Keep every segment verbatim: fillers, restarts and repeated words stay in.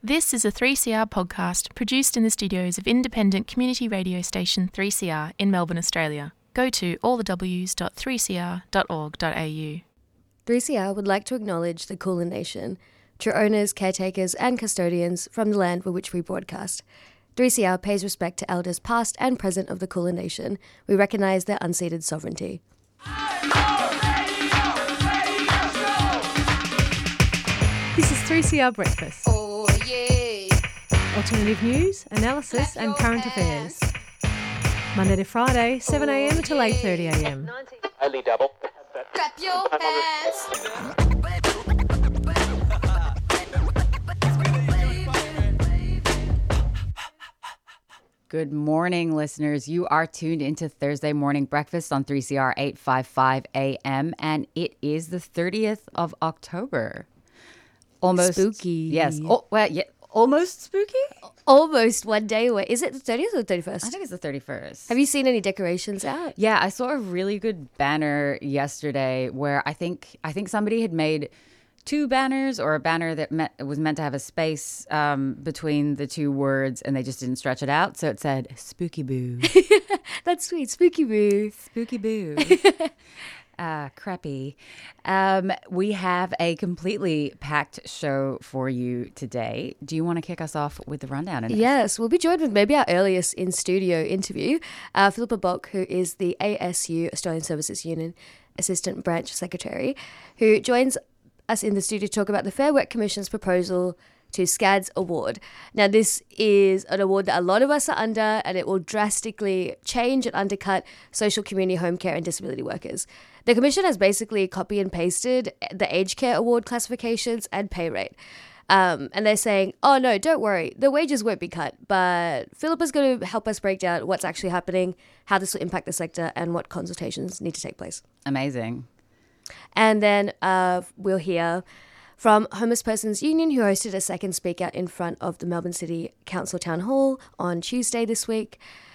This is a three C R podcast produced in the studios of independent community radio station three C R in Melbourne, Australia. Go to all the w s dot three c r dot org dot a u. three C R would like to acknowledge the Kulin Nation, true owners, caretakers and custodians from the land for which we broadcast. three C R pays respect to elders past and present of the Kulin Nation. We recognise their unceded sovereignty. This is three C R Breakfast. Oh, yeah. Alternative news, analysis and current affairs. Monday to Friday, seven a m till eight thirty a m. Only double. Clap your hands. Good morning, listeners. You are tuned into Thursday Morning Breakfast on three C R eight fifty-five A M, and it is the thirtieth of October. Almost Spooky. Yes. Oh, well, yeah, almost spooky? Almost one day away. Is it the thirtieth or the thirty-first? I think it's the thirty-first. Have you seen any decorations out? Yeah, I saw a really good banner yesterday where I think I think somebody had made two banners, or a banner that met, was meant to have a space um, between the two words, and they just didn't stretch it out. So it said "Spooky Boo." That's sweet. Spooky boo. Spooky Boo. Uh, crappy. Um, we have a completely packed show for you today. Do you want to kick us off with the rundown? Ines? Yes, we'll be joined with maybe our earliest in-studio interview, uh, Philippa Bock, who is the A S U, Australian Services Union Assistant Branch Secretary, who joins us in the studio to talk about the Fair Work Commission's proposal to SCAD's award. Now, this is an award that a lot of us are under, and it will drastically change and undercut social, community, home care and disability workers. The Commission has basically copy and pasted the aged care award classifications and pay rate. Um, and they're saying, oh, no, don't worry, the wages won't be cut. But Philippa's going to help us break down what's actually happening, how this will impact the sector, and what consultations need to take place. Amazing. And then uh, we'll hear from Homeless Persons Union, who hosted a second speak out in front of the Melbourne City Council Town Hall on Tuesday this week.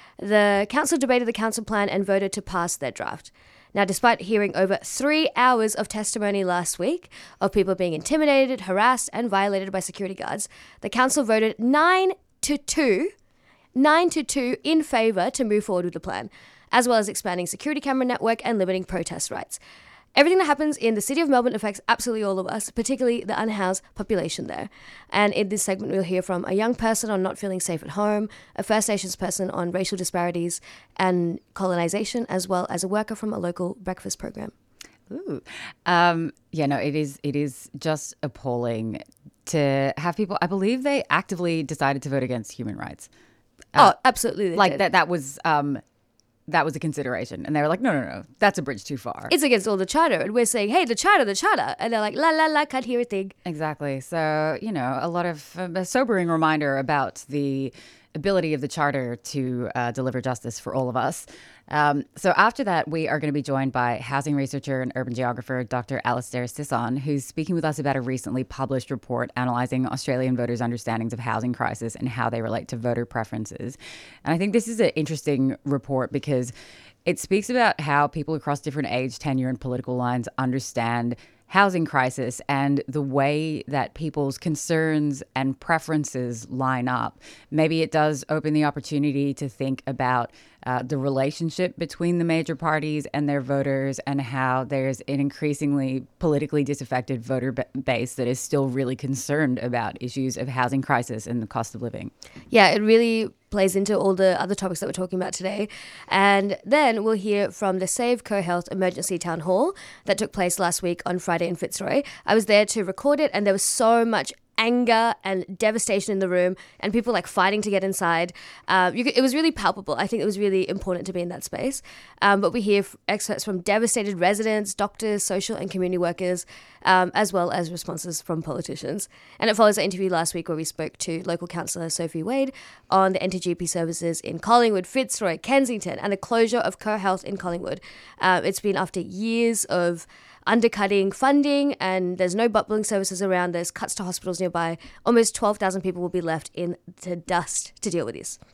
The council debated the council plan and voted to pass their draft. Now, despite hearing over three hours of testimony last week of people being intimidated, harassed and violated by security guards, the council voted nine to two, nine to two in favour to move forward with the plan, as well as expanding security camera network and limiting protest rights. Everything that happens in the city of Melbourne affects absolutely all of us, particularly the unhoused population there. And in this segment, we'll hear from a young person on not feeling safe at home, a First Nations person on racial disparities and colonisation, as well as a worker from a local breakfast program. Ooh. Um, yeah, no, it is, it is just appalling to have people, I believe they actively decided to vote against human rights. Uh, oh, absolutely. they like did. that, that was... Um, That was a consideration. And they were like, no, no, no, that's a bridge too far. It's against all the charter. And we're saying, hey, the charter, the charter. And they're like, la, la, la, can't hear a thing. Exactly. So, you know, a lot of um, a sobering reminder about the ability of the charter to uh, deliver justice for all of us. Um, so after that, we are going to be joined by housing researcher and urban geographer, Doctor Alastair Sisson, who's speaking with us about a recently published report analysing Australian voters' understandings of housing crisis and how they relate to voter preferences. And I think this is an interesting report because it speaks about how people across different age, tenure and political lines understand housing crisis and the way that people's concerns and preferences line up. Maybe it does open the opportunity to think about uh, the relationship between the major parties and their voters, and how there's an increasingly politically disaffected voter b- base that is still really concerned about issues of housing crisis and the cost of living. Yeah, it really plays into all the other topics that we're talking about today. And then we'll hear from the Save Co-Health Emergency Town Hall that took place last week on Friday in Fitzroy. I was there to record it, and there was so much anger and devastation in the room, and people like fighting to get inside. Um, you could, it was really palpable. I think it was really important to be in that space. Um, but we hear f- excerpts from devastated residents, doctors, social and community workers, um, as well as responses from politicians. And it follows the interview last week where we spoke to local councillor Sophie Wade on the N T G P services in Collingwood, Fitzroy, Kensington, and the closure of Co-Health in Collingwood. Um, it's been after years of undercutting funding, and there's no butt-billing services around. There's cuts to hospitals nearby. Almost twelve thousand people will be left in the dust to deal with this.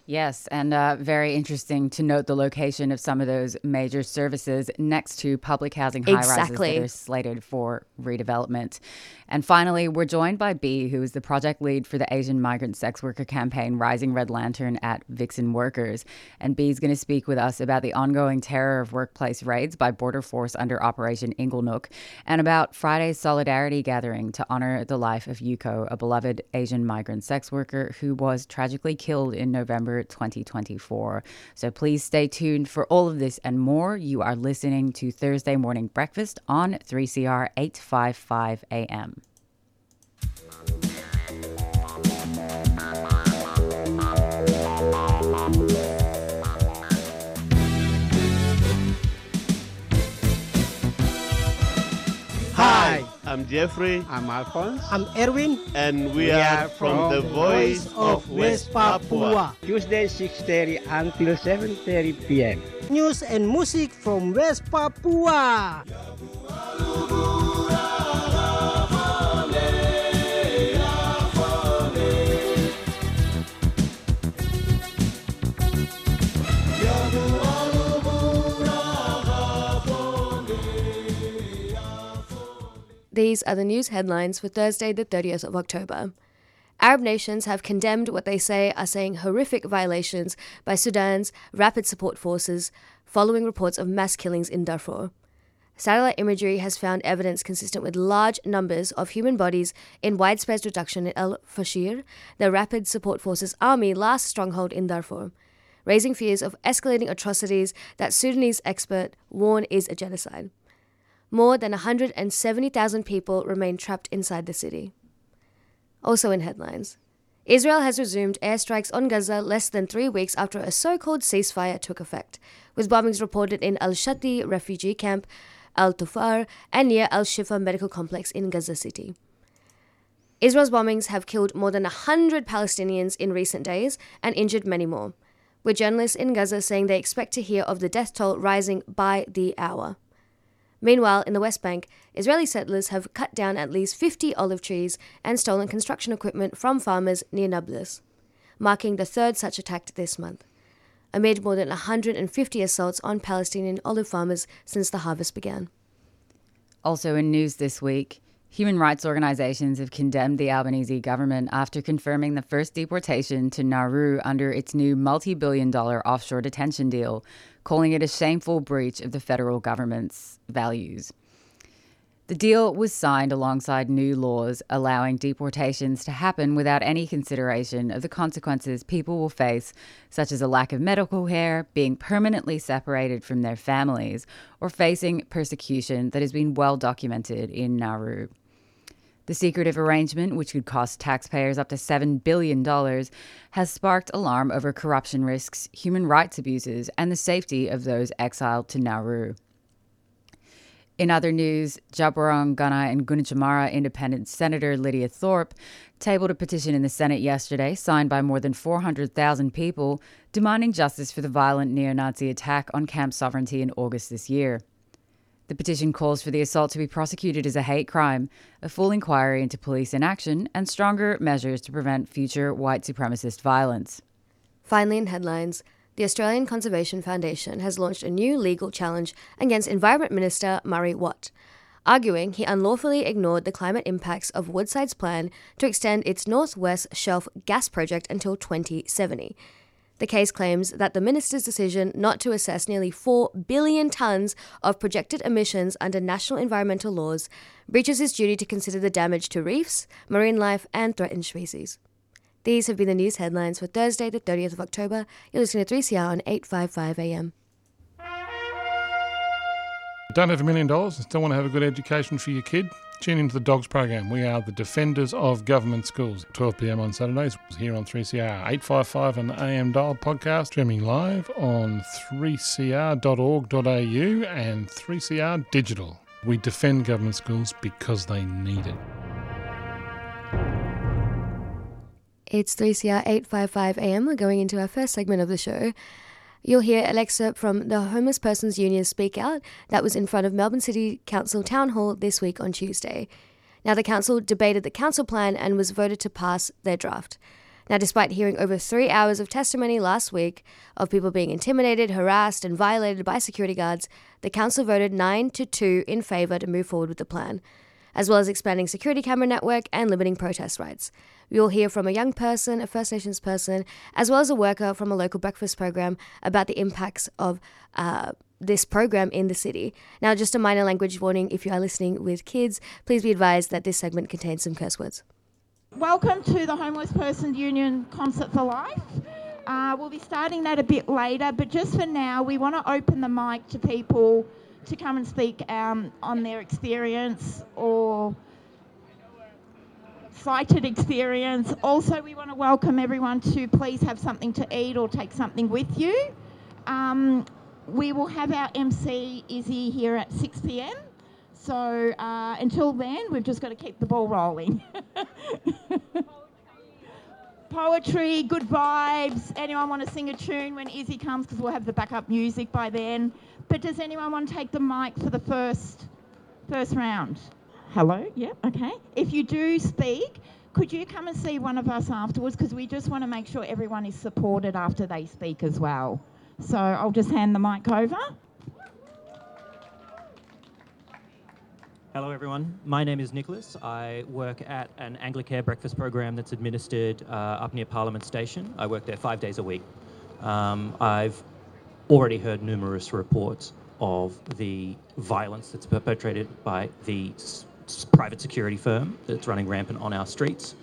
Yes, and uh, very interesting to note the location of some of those major services next to public housing high-rises Exactly. that are slated for redevelopment. And finally, we're joined by B, who is the project lead for the Asian Migrant Sex Worker campaign Rising Red Lantern at Vixen Workers. And B is going to speak with us about the ongoing terror of workplace raids by Border Force under Operation Inglenook, and about Friday's solidarity gathering to honor the life of Yuko, a beloved Asian migrant sex worker who was tragically killed in November twenty twenty-four. So please stay tuned for all of this and more. You are listening to Thursday Morning Breakfast on three C R eight fifty-five A M. Hi, I'm Jeffrey. I'm Alphonse. I'm Erwin. And we, We are, are from, from the Voice of West Papua. Tuesday six thirty until seven thirty p.m. News and music from West Papua. These are the news headlines for Thursday, the thirtieth of October. Arab nations have condemned what they say are saying horrific violations by Sudan's Rapid Support Forces following reports of mass killings in Darfur. Satellite imagery has found evidence consistent with large numbers of human bodies in widespread reduction in El Fashir, the Rapid Support Forces army last stronghold in Darfur, raising fears of escalating atrocities that Sudanese experts warn is a genocide. More than one hundred seventy thousand people remain trapped inside the city. Also in headlines, Israel has resumed airstrikes on Gaza less than three weeks after a so-called ceasefire took effect, with bombings reported in Al-Shati refugee camp, Al-Tufar, and near Al-Shifa medical complex in Gaza City. Israel's bombings have killed more than one hundred Palestinians in recent days and injured many more, with journalists in Gaza saying they expect to hear of the death toll rising by the hour. Meanwhile, in the West Bank, Israeli settlers have cut down at least fifty olive trees and stolen construction equipment from farmers near Nablus, marking the third such attack this month, amid more than one hundred fifty assaults on Palestinian olive farmers since the harvest began. Also in news this week, human rights organizations have condemned the Albanese government after confirming the first deportation to Nauru under its new multi-billion dollar offshore detention deal, calling it a shameful breach of the federal government's values. The deal was signed alongside new laws allowing deportations to happen without any consideration of the consequences people will face, such as a lack of medical care, being permanently separated from their families, or facing persecution that has been well documented in Nauru. The secretive arrangement, which could cost taxpayers up to seven billion dollars, has sparked alarm over corruption risks, human rights abuses, and the safety of those exiled to Nauru. In other news, Djabwurrung Gunai and Gunditjmara Independent Senator Lydia Thorpe tabled a petition in the Senate yesterday, signed by more than four hundred thousand people, demanding justice for the violent neo-Nazi attack on Camp Sovereignty in August this year. The petition calls for the assault to be prosecuted as a hate crime, a full inquiry into police inaction, and stronger measures to prevent future white supremacist violence. Finally, in headlines, the Australian Conservation Foundation has launched a new legal challenge against Environment Minister Murray Watt, arguing he unlawfully ignored the climate impacts of Woodside's plan to extend its North West Shelf gas project until twenty seventy. The case claims that the minister's decision not to assess nearly four billion tonnes of projected emissions under national environmental laws breaches his duty to consider the damage to reefs, marine life, and threatened species. These have been the news headlines for Thursday, the thirtieth of October. You're listening to three C R on eight fifty-five A M. Don't have a million dollars and still want to have a good education for your kid? Tune into the Dogs program. We are the defenders of government schools. twelve p.m. on Saturdays here on three C R, eight fifty-five and A M dial podcast, streaming live on three c r dot org dot a u and three C R Digital. We defend government schools because they need it. It's three C R eight fifty-five A M. We're going into our first segment of the show. You'll hear an excerpt from the Homeless Persons Union Speak Out that was in front of Melbourne City Council Town Hall this week on Tuesday. Now, the council debated the council plan and was voted to pass their draft. Now, despite hearing over three hours of testimony last week of people being intimidated, harassed, and violated by security guards, the council voted nine to two in favour to move forward with the plan, as well as expanding security camera network and limiting protest rights. We will hear from a young person, a First Nations person, as well as a worker from a local breakfast program about the impacts of uh, this program in the city. Now, just a minor language warning, if you are listening with kids, please be advised that this segment contains some curse words. Welcome to the Homeless Persons Union Concert for Life. Uh, we'll be starting that a bit later, but just for now, we want to open the mic to people to come and speak um, on their experience or cited experience. Also, we want to welcome everyone to please have something to eat or take something with you. Um, we will have our M C Izzy here at six p.m. So uh, until then, we've just got to keep the ball rolling. Poetry, good vibes. Anyone want to sing a tune when Izzy comes? Because we'll have the backup music by then. But does anyone want to take the mic for the first first round? Hello? Yep, okay. If you do speak, could you come and see one of us afterwards? Because we just want to make sure everyone is supported after they speak as well. So I'll just hand the mic over. Hello everyone, my name is Nicholas. I work at an Anglicare breakfast program that's administered uh, up near Parliament Station. I work there five days a week. Um, I've already heard numerous reports of the violence that's perpetrated by the s- s- private security firm that's running rampant on our streets.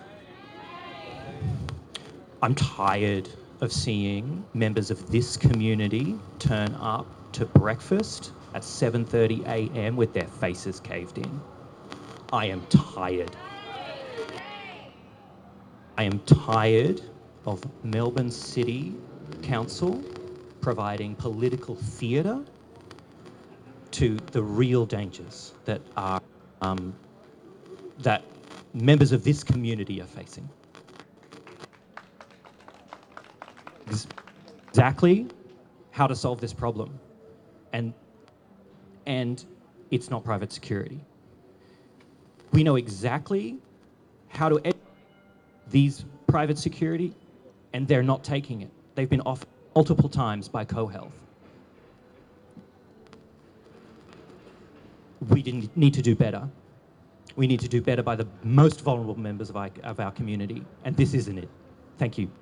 I'm tired of seeing members of this community turn up to breakfast at seven thirty a.m. with their faces caved in. I am tired. I am tired of Melbourne City Council providing political theatre to the real dangers that are um, that members of this community are facing. Exactly how to solve this problem, and and it's not private security. We know exactly how to educate these private security, and they're not taking it. They've been offered multiple times by CoHealth. We didn't need to do better. We need to do better by the most vulnerable members of our, of our community, and this isn't it. Thank you.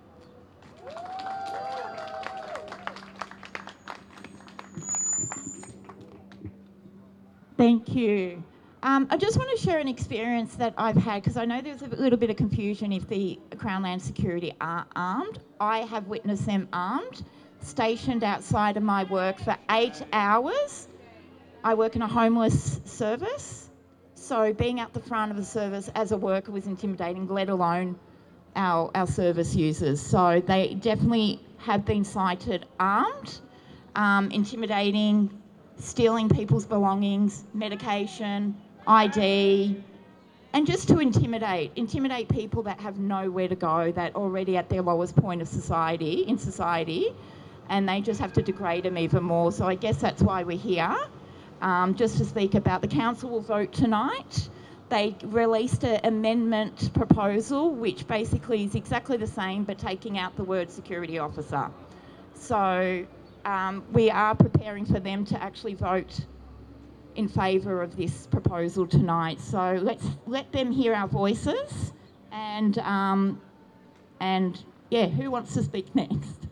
Thank you. Um, I just want to share an experience that I've had, because I know there's a little bit of confusion if the Crown Land Security are armed. I have witnessed them armed, stationed outside of my work for eight hours. I work in a homeless service, so being at the front of the service as a worker was intimidating, let alone our, our service users. So they definitely have been cited armed, um, intimidating, stealing people's belongings, medication, I D, and just to intimidate, intimidate people that have nowhere to go, that already at their lowest point of society, in society, and they just have to degrade them even more. So I guess that's why we're here, um, just to speak about. The council will vote tonight. They released an amendment proposal, which basically is exactly the same, but taking out the word security officer. So Um, we are preparing for them to actually vote in favour of this proposal tonight. So let's let them hear our voices, and um, and yeah, who wants to speak next?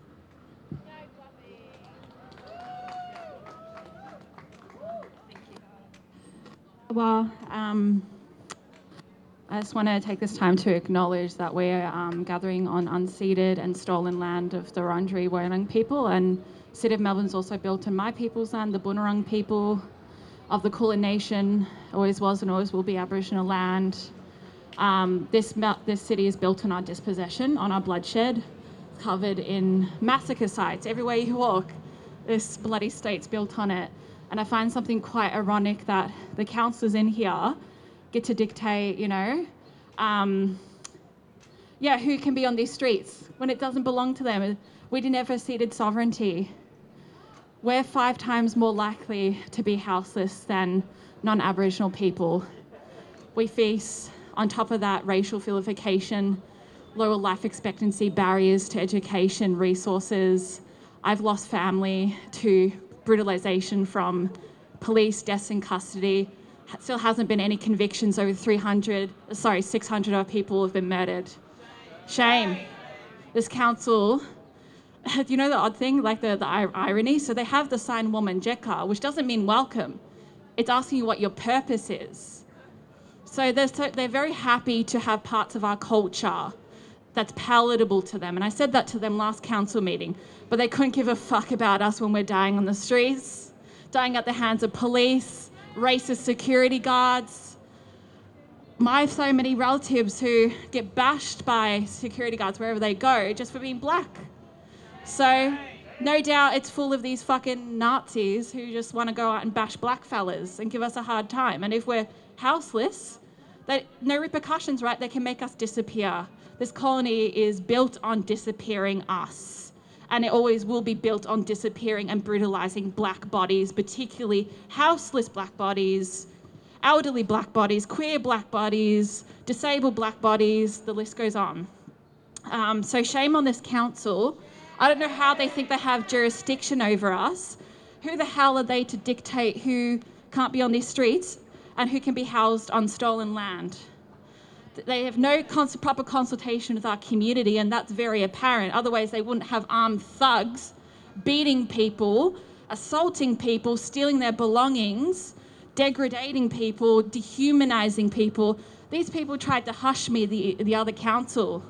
Well, um, I just want to take this time to acknowledge that we're um, gathering on unceded and stolen land of the Wurundjeri Wurrung people, and City of Melbourne's also built on my people's land, the Boonwurrung people of the Kulin Nation, always was and always will be Aboriginal land. Um, this, this city is built on our dispossession, on our bloodshed, covered in massacre sites. Everywhere you walk, this bloody state's built on it. And I find something quite ironic that the councillors in here get to dictate, you know, um, yeah, who can be on these streets when it doesn't belong to them. We never ceded sovereignty. We're five times more likely to be houseless than non-Aboriginal people. We face, on top of that, racial vilification. lower life expectancy, barriers to education, resources. I've lost family to brutalisation from police, deaths in custody. Still hasn't been any convictions. Over three hundred, sorry, six hundred of people have been murdered. Shame. This council, you know the odd thing, like the, the irony? So they have the sign woman, Jekka, which doesn't mean welcome. It's asking you what your purpose is. So they're, so they're very happy to have parts of our culture that's palatable to them. And I said that to them last council meeting, but they couldn't give a fuck about us when we're dying on the streets, dying at the hands of police, racist security guards. My so many relatives who get bashed by security guards wherever they go just for being black. So no doubt it's full of these fucking Nazis who just want to go out and bash black fellas and give us a hard time. And if we're houseless, they, no repercussions, right? They can make us disappear. This colony is built on disappearing us. And it always will be built on disappearing and brutalising black bodies, particularly houseless black bodies, elderly black bodies, queer black bodies, disabled black bodies, the list goes on. Um, so shame on this council. I don't know how they think they have jurisdiction over us. Who the hell are they to dictate who can't be on these streets and who can be housed on stolen land? They have no cons- proper consultation with our community, and that's very apparent. Otherwise, they wouldn't have armed thugs beating people, assaulting people, stealing their belongings, degrading people, dehumanizing people. These people tried to hush me, the, the other council.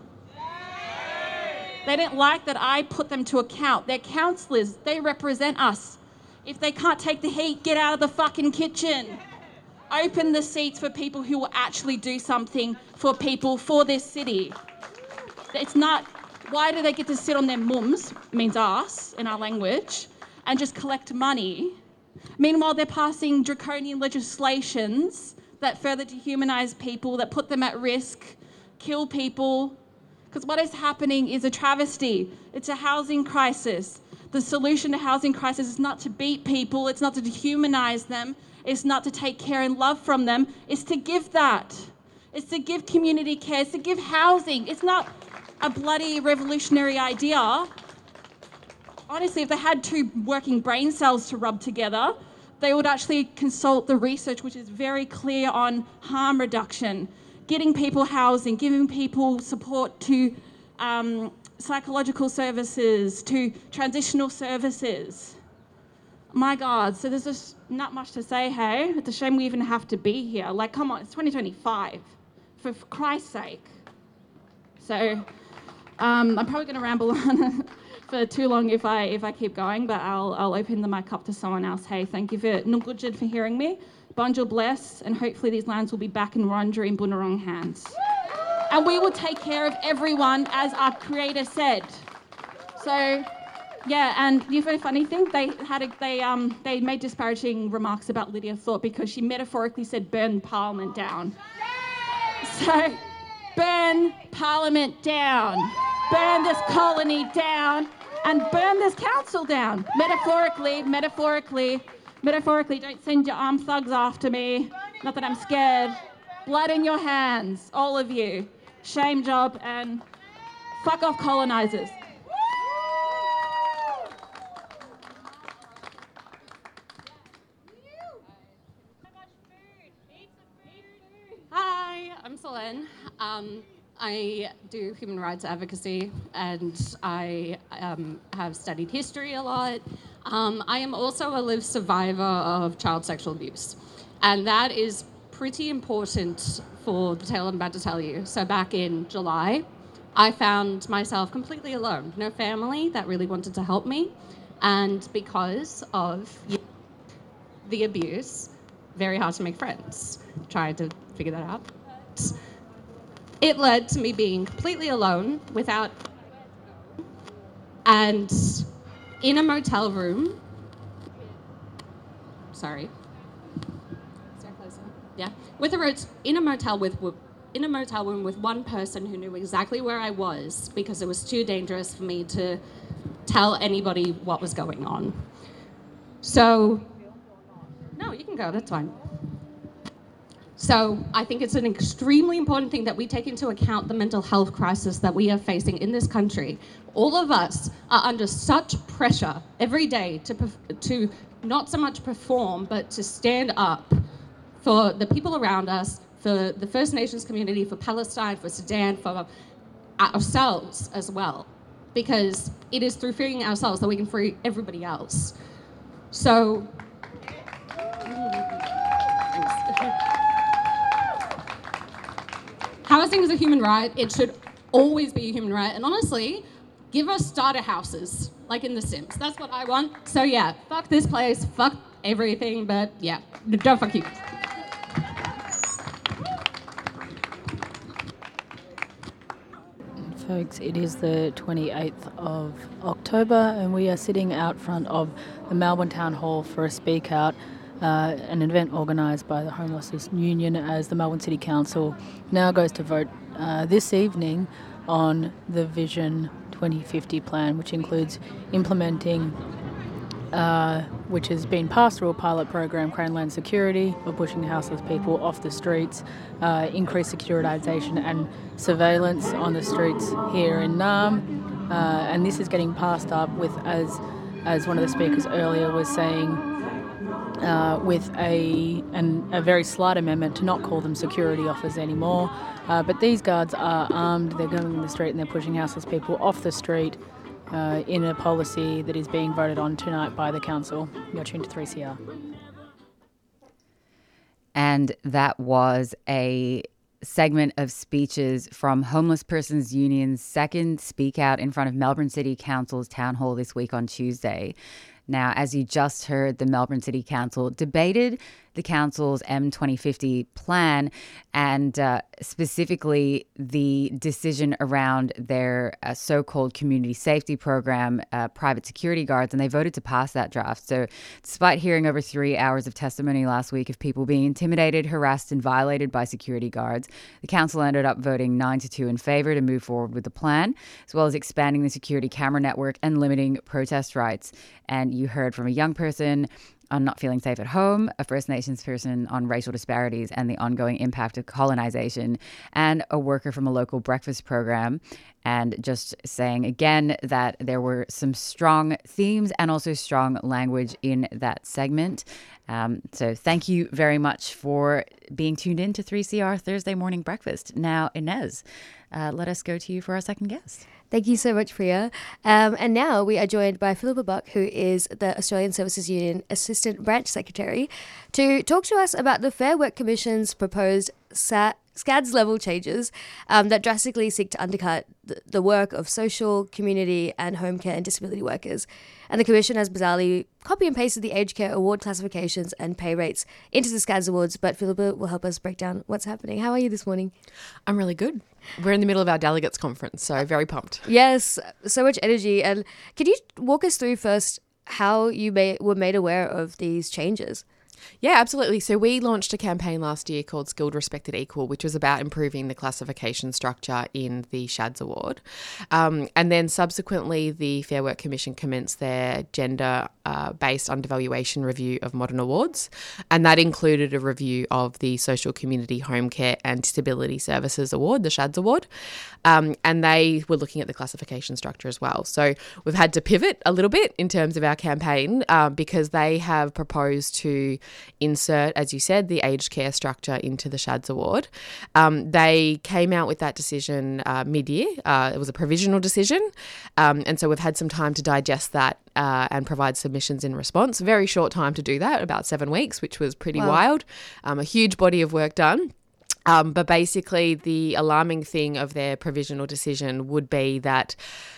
They didn't like that I put them to account. They're councillors. They represent us. If they can't take the heat, get out of the fucking kitchen. Open the seats for people who will actually do something for people, for this city. It's not, why do they get to sit on their mums, means us in our language, and just collect money? Meanwhile, they're passing draconian legislations that further dehumanize people, that put them at risk, kill people. Because what is happening is a travesty. It's a housing crisis. The solution to housing crisis is not to beat people, it's not to dehumanize them, it's not to take care and love from them, it's to give that. It's to give community care, it's to give housing. It's not a bloody revolutionary idea. Honestly, if they had two working brain cells to rub together, they would actually consult the research, which is very clear on harm reduction, getting people housing, giving people support to um, psychological services, to transitional services. My God, so there's just not much to say, hey? It's a shame we even have to be here. Like, come on, it's twenty twenty-five, for, for Christ's sake. So um, I'm probably going to ramble on for too long if I if I keep going, but I'll I'll open the mic up to someone else. Hey, thank you for Nungujid for hearing me. Bunjil bless, and hopefully these lands will be back in Wurundjeri and Bunurong hands. And we will take care of everyone, as our creator said. So, yeah, and you know, funny thing, they had a, they um they made disparaging remarks about Lydia Thorpe because she metaphorically said burn Parliament down. So, burn Parliament down, burn this colony down, and burn this council down. Metaphorically, metaphorically, metaphorically. Don't send your armed thugs after me. Not that I'm scared. Blood in your hands, all of you. Shame job and fuck off colonizers. Hi, I'm Selene. Um, I do human rights advocacy and I um, have studied history a lot. Um, I am also a lived survivor of child sexual abuse, and that is pretty important for the tale I'm about to tell you. So back in July, I found myself completely alone, no family that really wanted to help me, and because of the abuse, very hard to make friends. Tried to figure that out. It led to me being completely alone, without, and in a motel room. Sorry. Yeah, with a rot- in a motel with in a motel room with one person who knew exactly where I was because it was too dangerous for me to tell anybody what was going on. So, no, you can go. That's fine. So I think it's an extremely important thing that we take into account the mental health crisis that we are facing in this country. All of us are under such pressure every day to to not so much perform, but to stand up for the people around us, for the First Nations community, for Palestine, for Sudan, for ourselves as well. Because it is through freeing ourselves that we can free everybody else. So, housing is a human right. It should always be a human right. And honestly, give us starter houses, like in The Sims. That's what I want. So yeah, fuck this place, fuck everything, but yeah, don't fuck you. Folks, it is the twenty-eighth of October and we are sitting out front of the Melbourne Town Hall for a speak out, uh, an event organised by the Homelessness Union as the Melbourne City Council now goes to vote uh, this evening on the Vision twenty fifty plan, which includes implementing Uh, which has been passed through a pilot program, Crown Land Security, of pushing houseless people off the streets, uh, increased securitisation and surveillance on the streets here in Naarm, uh, and this is getting passed up with, as as one of the speakers earlier was saying, uh, with a an, a very slight amendment to not call them security officers anymore. Uh, but these guards are armed, they're going in the street and they're pushing houseless people off the street. Uh, in a policy that is being voted on tonight by the council. You're tuned to three C R. And that was a segment of speeches from Homeless Persons Union's second speak out in front of Melbourne City Council's Town Hall this week on Tuesday. Now, as you just heard, the Melbourne City Council debated the council's M twenty fifty plan and uh, specifically the decision around their uh, so-called community safety program, uh, private security guards, and they voted to pass that draft. So despite hearing over three hours of testimony last week of people being intimidated, harassed and violated by security guards, the council ended up voting nine to two in favour to move forward with the plan, as well as expanding the security camera network and limiting protest rights. And you heard from a young person on not feeling safe at home, a First Nations person on racial disparities and the ongoing impact of colonisation, and a worker from a local breakfast program. And just saying again that there were some strong themes and also strong language in that segment. Um, so thank you very much for being tuned in to three C R Thursday Morning Breakfast. Now, Inez, uh, let us go to you for our second guest. Thank you so much, Priya. Um, and now we are joined by Philippa Buck, who is the Australian Services Union Assistant Branch Secretary, to talk to us about the Fair Work Commission's proposed S C A D S level changes um, that drastically seek to undercut the, the work of social, community and home care and disability workers. And the Commission has bizarrely copy and pasted the aged care award classifications and pay rates into the S C A D S awards, but Philippa will help us break down what's happening. How are you this morning? I'm really good. We're in the middle of our delegates conference, so very pumped. Yes, so much energy. And can you walk us through first how you may, were made aware of these changes? Yeah, absolutely. So we launched a campaign last year called Skilled, Respected, Equal, which was about improving the classification structure in the S H A D S award. Um, and then subsequently, the Fair Work Commission commenced their gender-based uh, undervaluation review of modern awards. And that included a review of the Social, Community, Home Care and Disability Services Award, the S H A D S award. Um, and they were looking at the classification structure as well. So we've had to pivot a little bit in terms of our campaign uh, because they have proposed to insert, as you said, the aged care structure into the S H A D S award. Um, they came out with that decision uh, mid-year. Uh, it was a provisional decision. Um, and so we've had some time to digest that uh, and provide submissions in response. Very short time to do that, about seven weeks, which was pretty wow. wild. Um, a huge body of work done. Um, but basically the alarming thing of their provisional decision would be that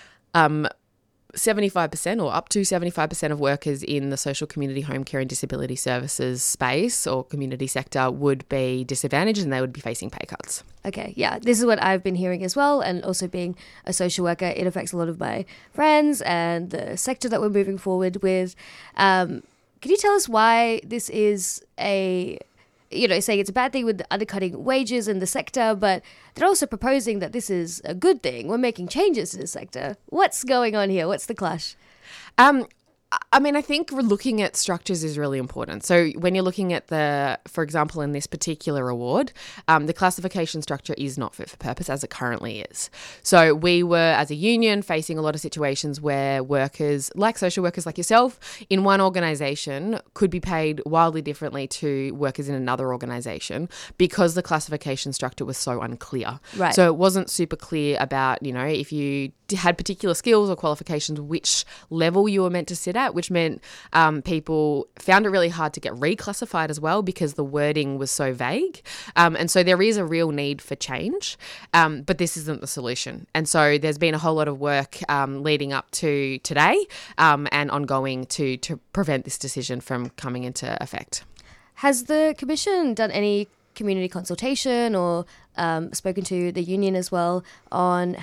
um, seventy-five percent or up to seventy-five percent of workers in the social, community, home care and disability services space or community sector would be disadvantaged and they would be facing pay cuts. Okay, yeah, this is what I've been hearing as well, and also being a social worker, it affects a lot of my friends and the sector that we're moving forward with. Um, can you tell us why this is a... you know, saying it's a bad thing with undercutting wages in the sector, but they're also proposing that this is a good thing. We're making changes to the sector. What's going on here? What's the clash? Um, I mean, I think looking at structures is really important. So when you're looking at the, for example, in this particular award, um, the classification structure is not fit for purpose as it currently is. So we were, as a union, facing a lot of situations where workers, like social workers like yourself, in one organisation could be paid wildly differently to workers in another organisation because the classification structure was so unclear. Right. So it wasn't super clear about, you know, if you had particular skills or qualifications, which level you were meant to sit at, which meant um, people found it really hard to get reclassified as well because the wording was so vague. Um, and so there is a real need for change, um, but this isn't the solution. And so there's been a whole lot of work um, leading up to today um, and ongoing to, to prevent this decision from coming into effect. Has the Commission done any community consultation or um, spoken to the union as well on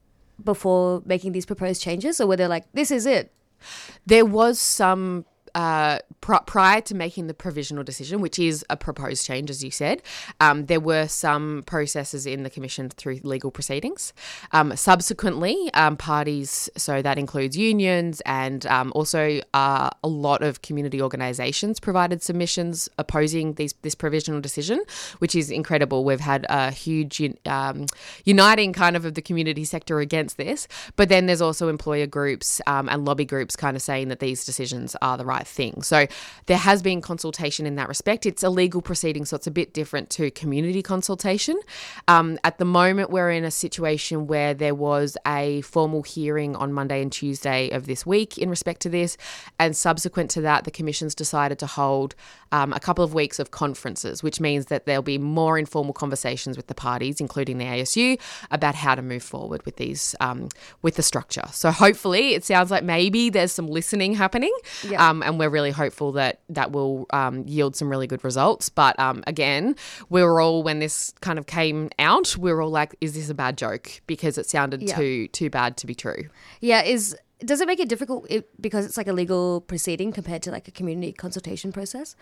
before making these proposed changes, or were they like, this is it? There was some uh, pr- prior to making the provisional decision, which is a proposed change, as you said, um, there were some processes in the Commission through legal proceedings. Um, subsequently, um, parties, so that includes unions and um, also uh, a lot of community organisations provided submissions opposing these, this provisional decision, which is incredible. We've had a huge um, uniting kind of of the community sector against this, but then there's also employer groups um, and lobby groups kind of saying that these decisions are the right thing. So there has been consultation in that respect. It's a legal proceeding, so it's a bit different to community consultation. Um, at the moment, we're in a situation where there was a formal hearing on Monday and Tuesday of this week in respect to this, and subsequent to that, the Commission's decided to hold um, a couple of weeks of conferences, which means that there'll be more informal conversations with the parties, including the A S U, about how to move forward with these, um, with the structure. So hopefully, it sounds like maybe there's some listening happening. Yeah. Um, and we're really hopeful that that will um, yield some really good results. But um, again, we were all, when this kind of came out, we were all like, is this a bad joke? Because it sounded Yeah. too too bad to be true. Yeah, is does it make it difficult it, because it's like a legal proceeding compared to like a community consultation process?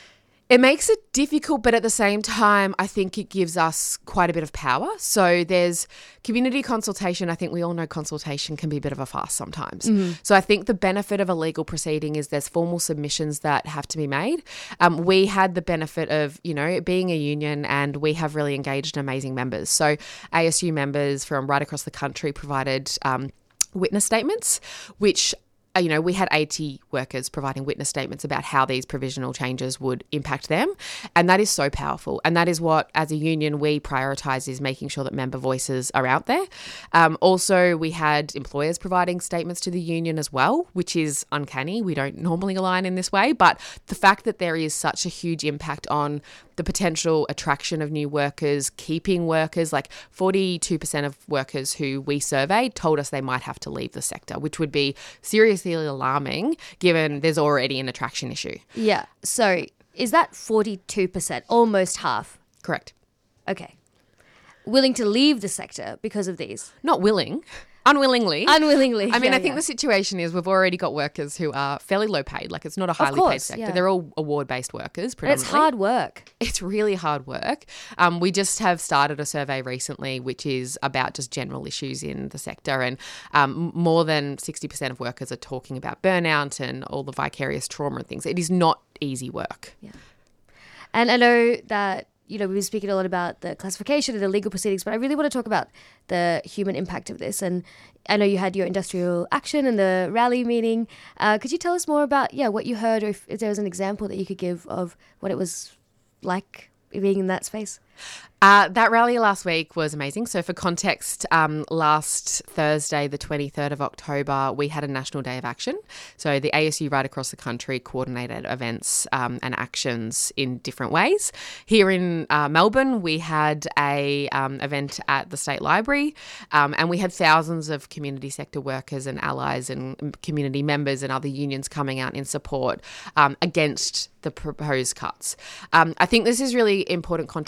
It makes it difficult, but at the same time, I think it gives us quite a bit of power. So there's community consultation. I think we all know consultation can be a bit of a farce sometimes. Mhm. So I think the benefit of a legal proceeding is there's formal submissions that have to be made. Um, we had the benefit of, you know, being a union, and we have really engaged amazing members. So A S U members from right across the country provided um, witness statements, which you know, we had eighty workers providing witness statements about how these provisional changes would impact them. And that is so powerful. And that is what, as a union, we prioritise, is making sure that member voices are out there. Um, also, we had employers providing statements to the union as well, which is uncanny. We don't normally align in this way. But the fact that there is such a huge impact on the potential attraction of new workers, keeping workers, like forty-two percent of workers who we surveyed told us they might have to leave the sector, which would be seriously alarming given there's already an attraction issue. Yeah. So is that forty-two percent, almost half? Correct. Okay. Willing to leave the sector because of these? Not willing. Unwillingly. Unwillingly. I mean, yeah, I think yeah. the situation is we've already got workers who are fairly low paid. Like, it's not a highly course, paid sector. yeah. They're all award-based workers, And predominantly. it's hard work. It's really hard work. Um, we just have started a survey recently, which is about just general issues in the sector. And um, more than sixty percent of workers are talking about burnout and all the vicarious trauma and things. It is not easy work. Yeah. And I know that, you know, we've been speaking a lot about the classification and the legal proceedings, but I really want to talk about the human impact of this. And I know you had your industrial action and the rally meeting. Uh, could you tell us more about, yeah, what you heard, or if, if there was an example that you could give of what it was like being in that space? Uh, that rally last week was amazing. So for context, um, last Thursday, the twenty-third of October, we had a National Day of Action. So the A S U right across the country coordinated events um, and actions in different ways. Here in uh, Melbourne, we had a um, event at the State Library, um, and we had thousands of community sector workers and allies and community members and other unions coming out in support um, against the proposed cuts. Um, I think this is really important context as well.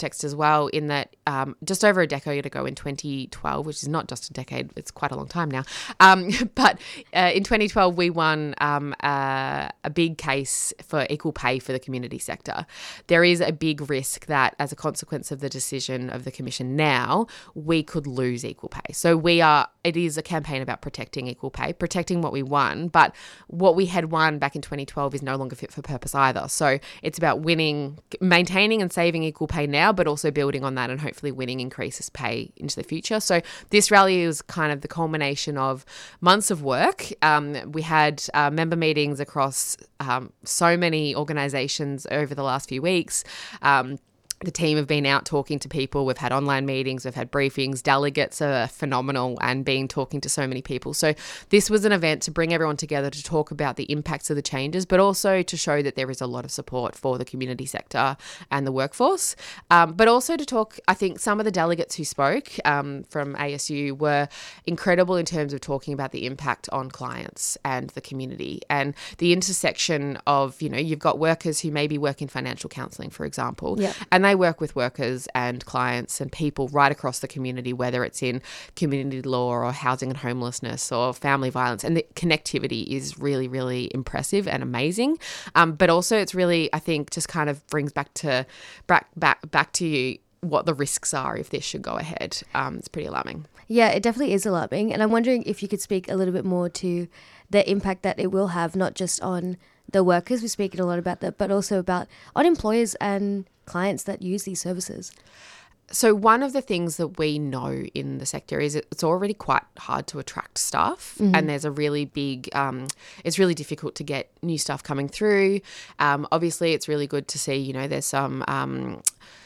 well in that um, just over a decade ago in twenty twelve, which is not just a decade, it's quite a long time now, um, but uh, in twenty twelve we won um, a, a big case for equal pay for the community sector. There is a big risk that as a consequence of the decision of the Commission now, we could lose equal pay. So we are, it is a campaign about protecting equal pay, protecting what we won, but what we had won back in twenty twelve is no longer fit for purpose either. So it's about winning, maintaining and saving equal pay now, but also building on that and hopefully winning increases pay into the future. So this rally is kind of the culmination of months of work. Um, we had uh, member meetings across um, so many organisations over the last few weeks. Um, The team have been out talking to people. We've had online meetings, we've had briefings. Delegates are phenomenal and been talking to so many people. So this was an event to bring everyone together to talk about the impacts of the changes, but also to show that there is a lot of support for the community sector and the workforce. Um, but also to talk, I think some of the delegates who spoke um, from A S U were incredible in terms of talking about the impact on clients and the community and the intersection of, you know, you've got workers who maybe work in financial counselling, for example, yeah. and they work with workers and clients and people right across the community, whether it's in community law or housing and homelessness or family violence. And the connectivity is really, really impressive and amazing. Um, but also it's really, I think, just kind of brings back to back back back to you what the risks are if this should go ahead. Um, it's pretty alarming. Yeah, it definitely is alarming. And I'm wondering if you could speak a little bit more to the impact that it will have, not just on the workers, we're speaking a lot about that, but also about on employers and clients that use these services. So one of the things that we know in the sector is it's already quite hard to attract staff, mm-hmm. and there's a really big, um, it's really difficult to get new staff coming through. Um, obviously, it's really good to see, you know, there's some um,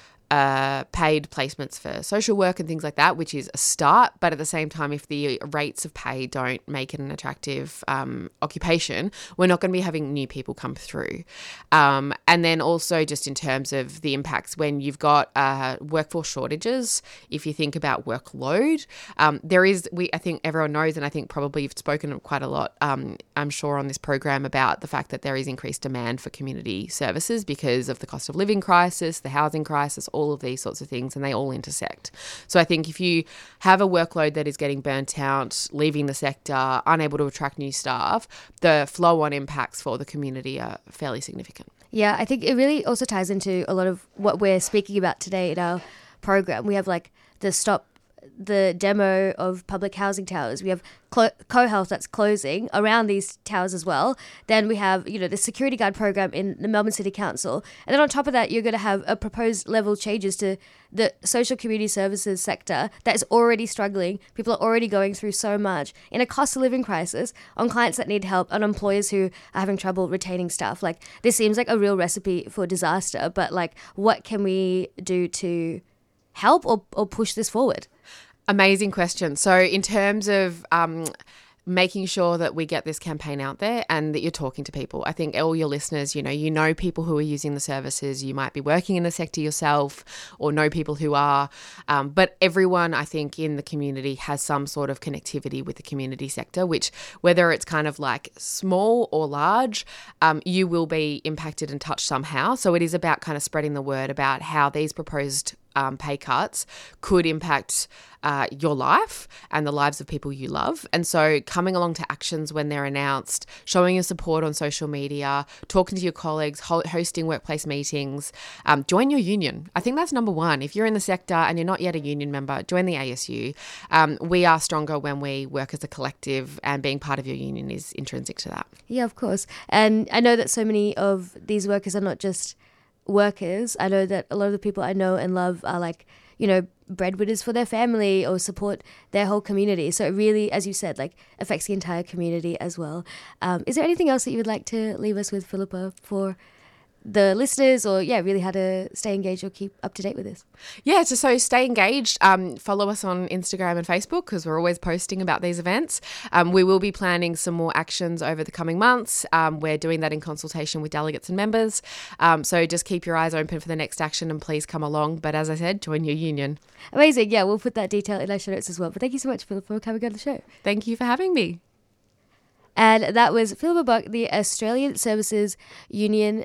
uh, paid placements for social work and things like that, which is a start. But at the same time, if the rates of pay don't make it an attractive um, occupation, we're not going to be having new people come through. Um, and then also just in terms of the impacts when you've got uh, workforce shortages, if you think about workload, um, there is, we I think everyone knows, and I think probably you've spoken quite a lot, um, I'm sure, on this program about the fact that there is increased demand for community services because of the cost of living crisis, the housing crisis, all of these sorts of things, and they all intersect. So I think if you have a workload that is getting burnt out, leaving the sector, unable to attract new staff, the flow-on impacts for the community are fairly significant. Yeah, I think it really also ties into a lot of what we're speaking about today in our program. We have like the stop the demo of public housing towers. We have Clo- CoHealth that's closing around these towers as well. Then we have, you know, the security guard program in the Melbourne City Council. And then on top of that, you're going to have a proposed level changes to the social community services sector that is already struggling. People are already going through so much in a cost of living crisis on clients that need help, on employers who are having trouble retaining staff. Like, this seems like a real recipe for disaster, but like, what can we do to help or, or push this forward? Amazing question. So in terms of um, making sure that we get this campaign out there and that you're talking to people, I think all your listeners, you know, you know people who are using the services, you might be working in the sector yourself or know people who are, um, but everyone, I think, in the community has some sort of connectivity with the community sector, which whether it's kind of like small or large, um, you will be impacted and touched somehow. So it is about kind of spreading the word about how these proposed Um, pay cuts could impact uh, your life and the lives of people you love. And so coming along to actions when they're announced, showing your support on social media, talking to your colleagues, ho- hosting workplace meetings, um, join your union. I think that's number one. If you're in the sector and you're not yet a union member, join the A S U. Um, we are stronger when we work as a collective, and being part of your union is intrinsic to that. Yeah, of course. And I know that so many of these workers are not just workers. I know that a lot of the people I know and love are like, you know, breadwinners for their family or support their whole community. So it really, as you said, like affects the entire community as well. Um, is there anything else that you would like to leave us with, Philippa, for the listeners, or yeah, really how to stay engaged or keep up to date with this? Yeah, so, so stay engaged. Um, follow us on Instagram and Facebook because we're always posting about these events. Um, we will be planning some more actions over the coming months. Um, we're doing that in consultation with delegates and members. Um, so just keep your eyes open for the next action and please come along. But as I said, join your union. Amazing. Yeah, we'll put that detail in our show notes as well. But thank you so much, Philippa, for coming on the show. Thank you for having me. And that was Philippa Buck, the Australian Services Union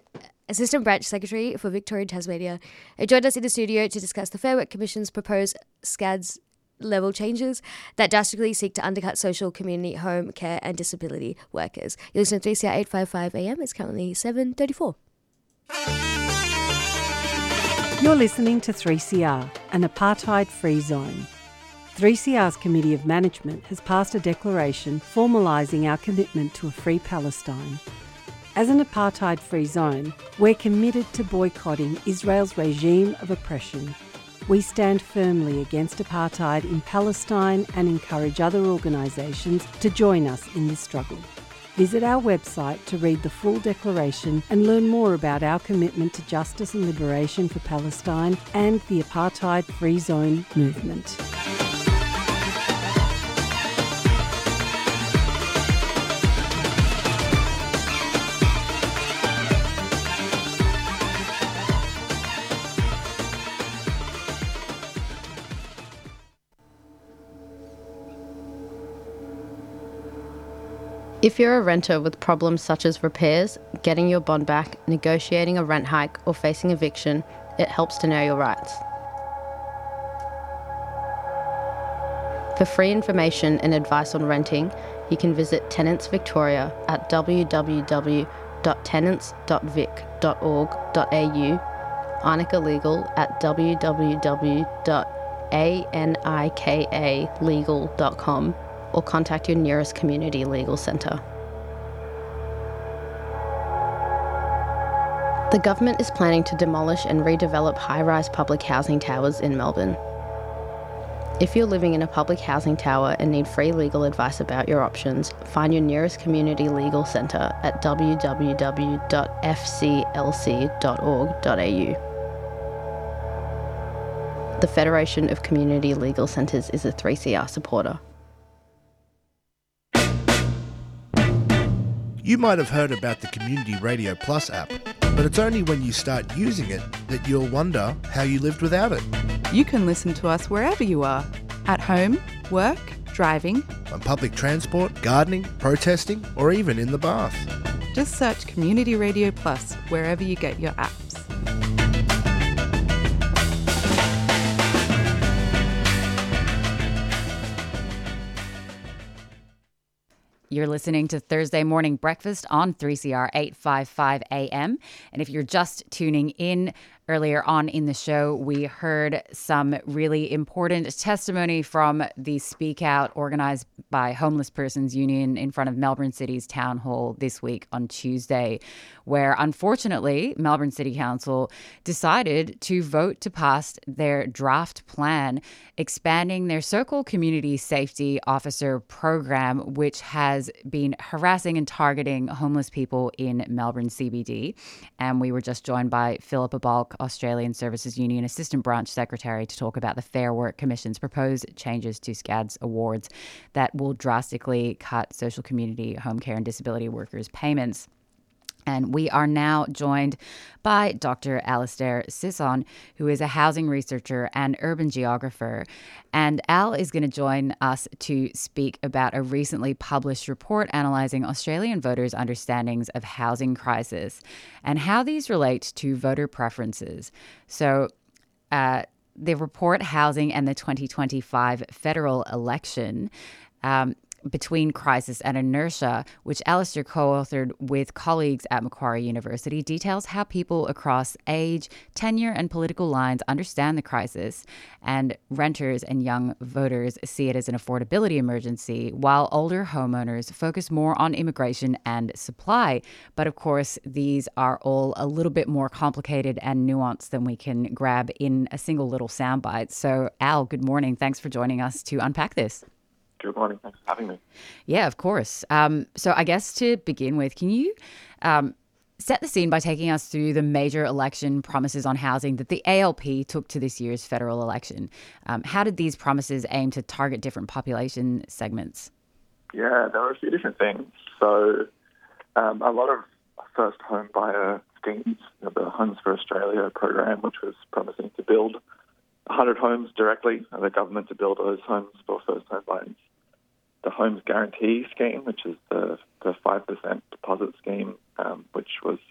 Assistant Branch Secretary for Victoria and Tasmania, and joined us in the studio to discuss the Fair Work Commission's proposed SCADS level changes that drastically seek to undercut social, community, home care and disability workers. You're listening to three C R eight fifty-five A M. It's currently seven thirty-four. You're listening to three C R, an apartheid-free zone. three C R's Committee of Management has passed a declaration formalising our commitment to a free Palestine. As an apartheid-free zone, we're committed to boycotting Israel's regime of oppression. We stand firmly against apartheid in Palestine and encourage other organisations to join us in this struggle. Visit our website to read the full declaration and learn more about our commitment to justice and liberation for Palestine and the apartheid-free zone movement. If you're a renter with problems such as repairs, getting your bond back, negotiating a rent hike, or facing eviction, it helps to know your rights. For free information and advice on renting, you can visit Tenants Victoria at w w w dot tenants dot vic dot org dot a u, Arnica Legal at w w w dot anika legal dot com, or contact your nearest community legal centre. The government is planning to demolish and redevelop high-rise public housing towers in Melbourne. If you're living in a public housing tower and need free legal advice about your options, find your nearest community legal centre at w w w dot f c l c dot org dot a u. The Federation of Community Legal Centres is a three C R supporter. You might have heard about the Community Radio Plus app, but it's only when you start using it that you'll wonder how you lived without it. You can listen to us wherever you are, at home, work, driving, on public transport, gardening, protesting, or even in the bath. Just search Community Radio Plus wherever you get your apps. You're listening to Thursday Morning Breakfast on three C R eight fifty-five A M. And if you're just tuning in, earlier on in the show, we heard some really important testimony from the Speak Out organised by Homeless Persons Union in front of Melbourne City's Town Hall this week on Tuesday, where unfortunately Melbourne City Council decided to vote to pass their draft plan expanding their so-called Community Safety Officer program, which has been harassing and targeting homeless people in Melbourne C B D. And we were just joined by Philippa Balk, Australian Services Union Assistant Branch Secretary, to talk about the Fair Work Commission's proposed changes to SCADS awards that will drastically cut social, community, home care and disability workers' payments. And we are now joined by Doctor Alastair Sisson, who is a housing researcher and urban geographer. And Al is going to join us to speak about a recently published report analysing Australian voters' understandings of housing crisis and how these relate to voter preferences. So uh, the report, Housing and the twenty twenty-five Federal Election, um, Between Crisis and Inertia, which Alastair co-authored with colleagues at Macquarie University, details how people across age, tenure and political lines understand the crisis, and renters and young voters see it as an affordability emergency, while older homeowners focus more on immigration and supply. But of course, these are all a little bit more complicated and nuanced than we can grab in a single little soundbite. So Al, good morning. Thanks for joining us to unpack this. Good morning. Thanks for having me. Yeah, of course. Um, so I guess to begin with, can you um, set the scene by taking us through the major election promises on housing that the A L P took to this year's federal election? Um, how did these promises aim to target different population segments? Yeah, there were a few different things. So um, a lot of first home buyer schemes, the Homes for Australia program, which was promising to build one hundred homes directly, and the government to build those homes for first home buyers. The Homes Guarantee Scheme, which is the, the five percent deposit scheme, um, which was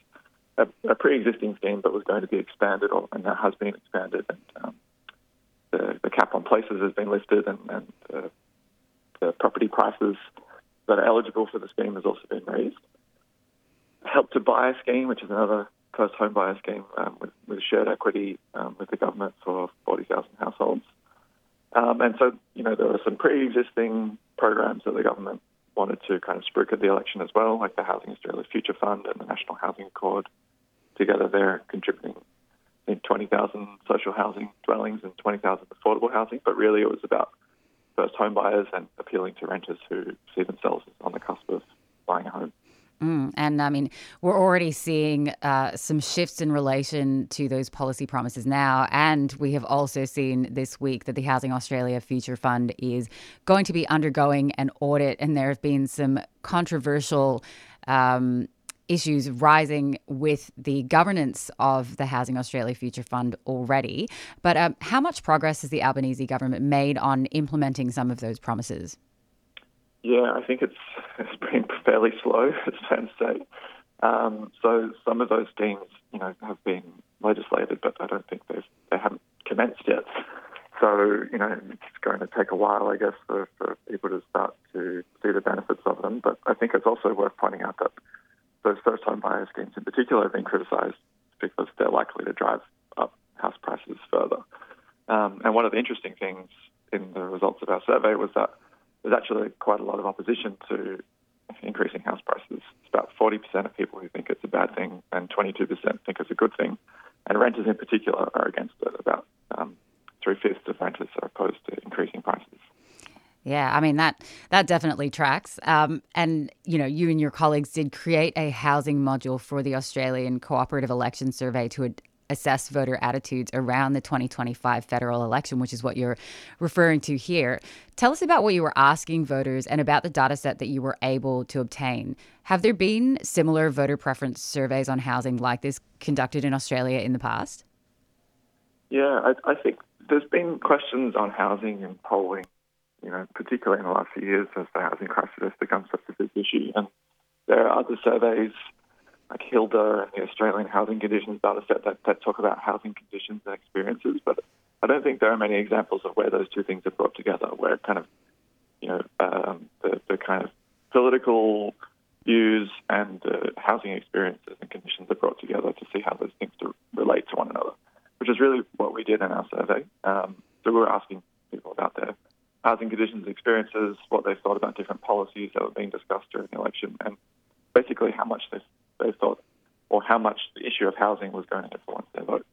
a, a pre-existing scheme that was going to be expanded, or and that has been expanded, and um, the, the cap on places has been lifted, and, and uh, the property prices that are eligible for the scheme has also been raised. Help to Buy scheme, which is another first home buyer scheme um, with, with shared equity um, with the government for forty thousand households. Um, and so, you know, there were some pre-existing programs that the government wanted to kind of spruik at the election as well, like the Housing Australia Future Fund and the National Housing Accord. Together they're contributing, I think, twenty thousand social housing dwellings and twenty thousand affordable housing. But really it was about first home buyers and appealing to renters who see themselves on the cusp of buying a home. Mm, and I mean, we're already seeing uh, some shifts in relation to those policy promises now. And we have also seen this week that the Housing Australia Future Fund is going to be undergoing an audit. And there have been some controversial um, issues rising with the governance of the Housing Australia Future Fund already. But um, how much progress has the Albanese government made on implementing some of those promises? Yeah, I think it's it's been fairly slow, it's fair to say. Um, so some of those schemes, you know, have been legislated, but I don't think they've they haven't commenced yet. So, you know, it's going to take a while, I guess, for, for people to start to see the benefits of them. But I think it's also worth pointing out that those first home buyer schemes in particular have been criticised because they're likely to drive up house prices further. Um, and one of the interesting things in the results of our survey was that there's actually quite a lot of opposition to increasing house prices. It's about forty percent of people who think it's a bad thing and twenty-two percent think it's a good thing. And renters in particular are against it. About um, three-fifths of renters are opposed to increasing prices. Yeah, I mean, that that definitely tracks. Um, and, you know, you and your colleagues did create a housing module for the Australian Cooperative Election Survey to ad- assess voter attitudes around the twenty twenty-five federal election, which is what you're referring to here. Tell us about what you were asking voters and about the data set that you were able to obtain. Have there been similar voter preference surveys on housing like this conducted in Australia in the past? Yeah, I, I think there's been questions on housing and polling, you know, particularly in the last few years as the housing crisis has become such a big issue. And there are other surveys like Hilda and the Australian Housing Conditions data set that, that talk about housing conditions and experiences, but I don't think there are many examples of where those two things are brought together, where kind of, you know, um, the, the kind of political views and the housing experiences and conditions are brought together to see how those things to relate to one another, which is really what we did in our survey. Um, so we were asking people about their housing conditions and experiences, what they thought about different policies that were being discussed during the election, and basically how much they they thought or how much the issue of housing was going to influence their vote.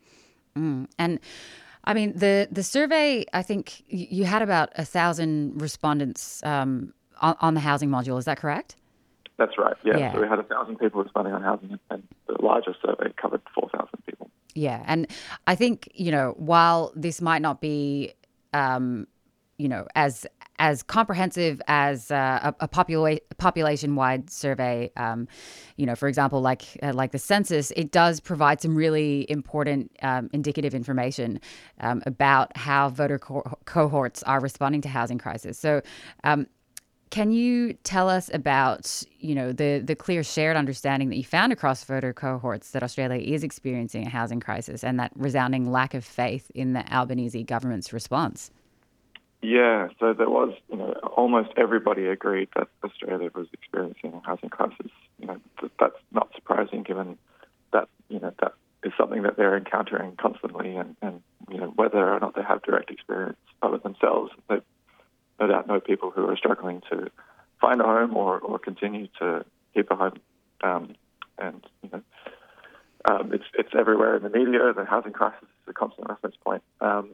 Mm. And I mean, the, the survey, I think you had about a thousand respondents um, on, on the housing module. Is that correct? That's right. Yeah. yeah. So we had a thousand people responding on housing, and the larger survey covered four thousand people. Yeah. And I think, you know, while this might not be, um, you know, as as comprehensive as uh, a, a popula- population-wide survey, um, you know, for example, like uh, like the census, it does provide some really important um, indicative information um, about how voter co- cohorts are responding to housing crisis. So um, can you tell us about, you know, the, the clear shared understanding that you found across voter cohorts that Australia is experiencing a housing crisis and that resounding lack of faith in the Albanese government's response? Yeah, so there was, you know, almost everybody agreed that Australia was experiencing a housing crisis. You know, th- that's not surprising given that, you know, that is something that they're encountering constantly, and, and you know, whether or not they have direct experience of it themselves, they no doubt know people who are struggling to find a home or, or continue to keep a home. Um, and, you know, um, it's it's everywhere in the media. The housing crisis is a constant reference point. Um,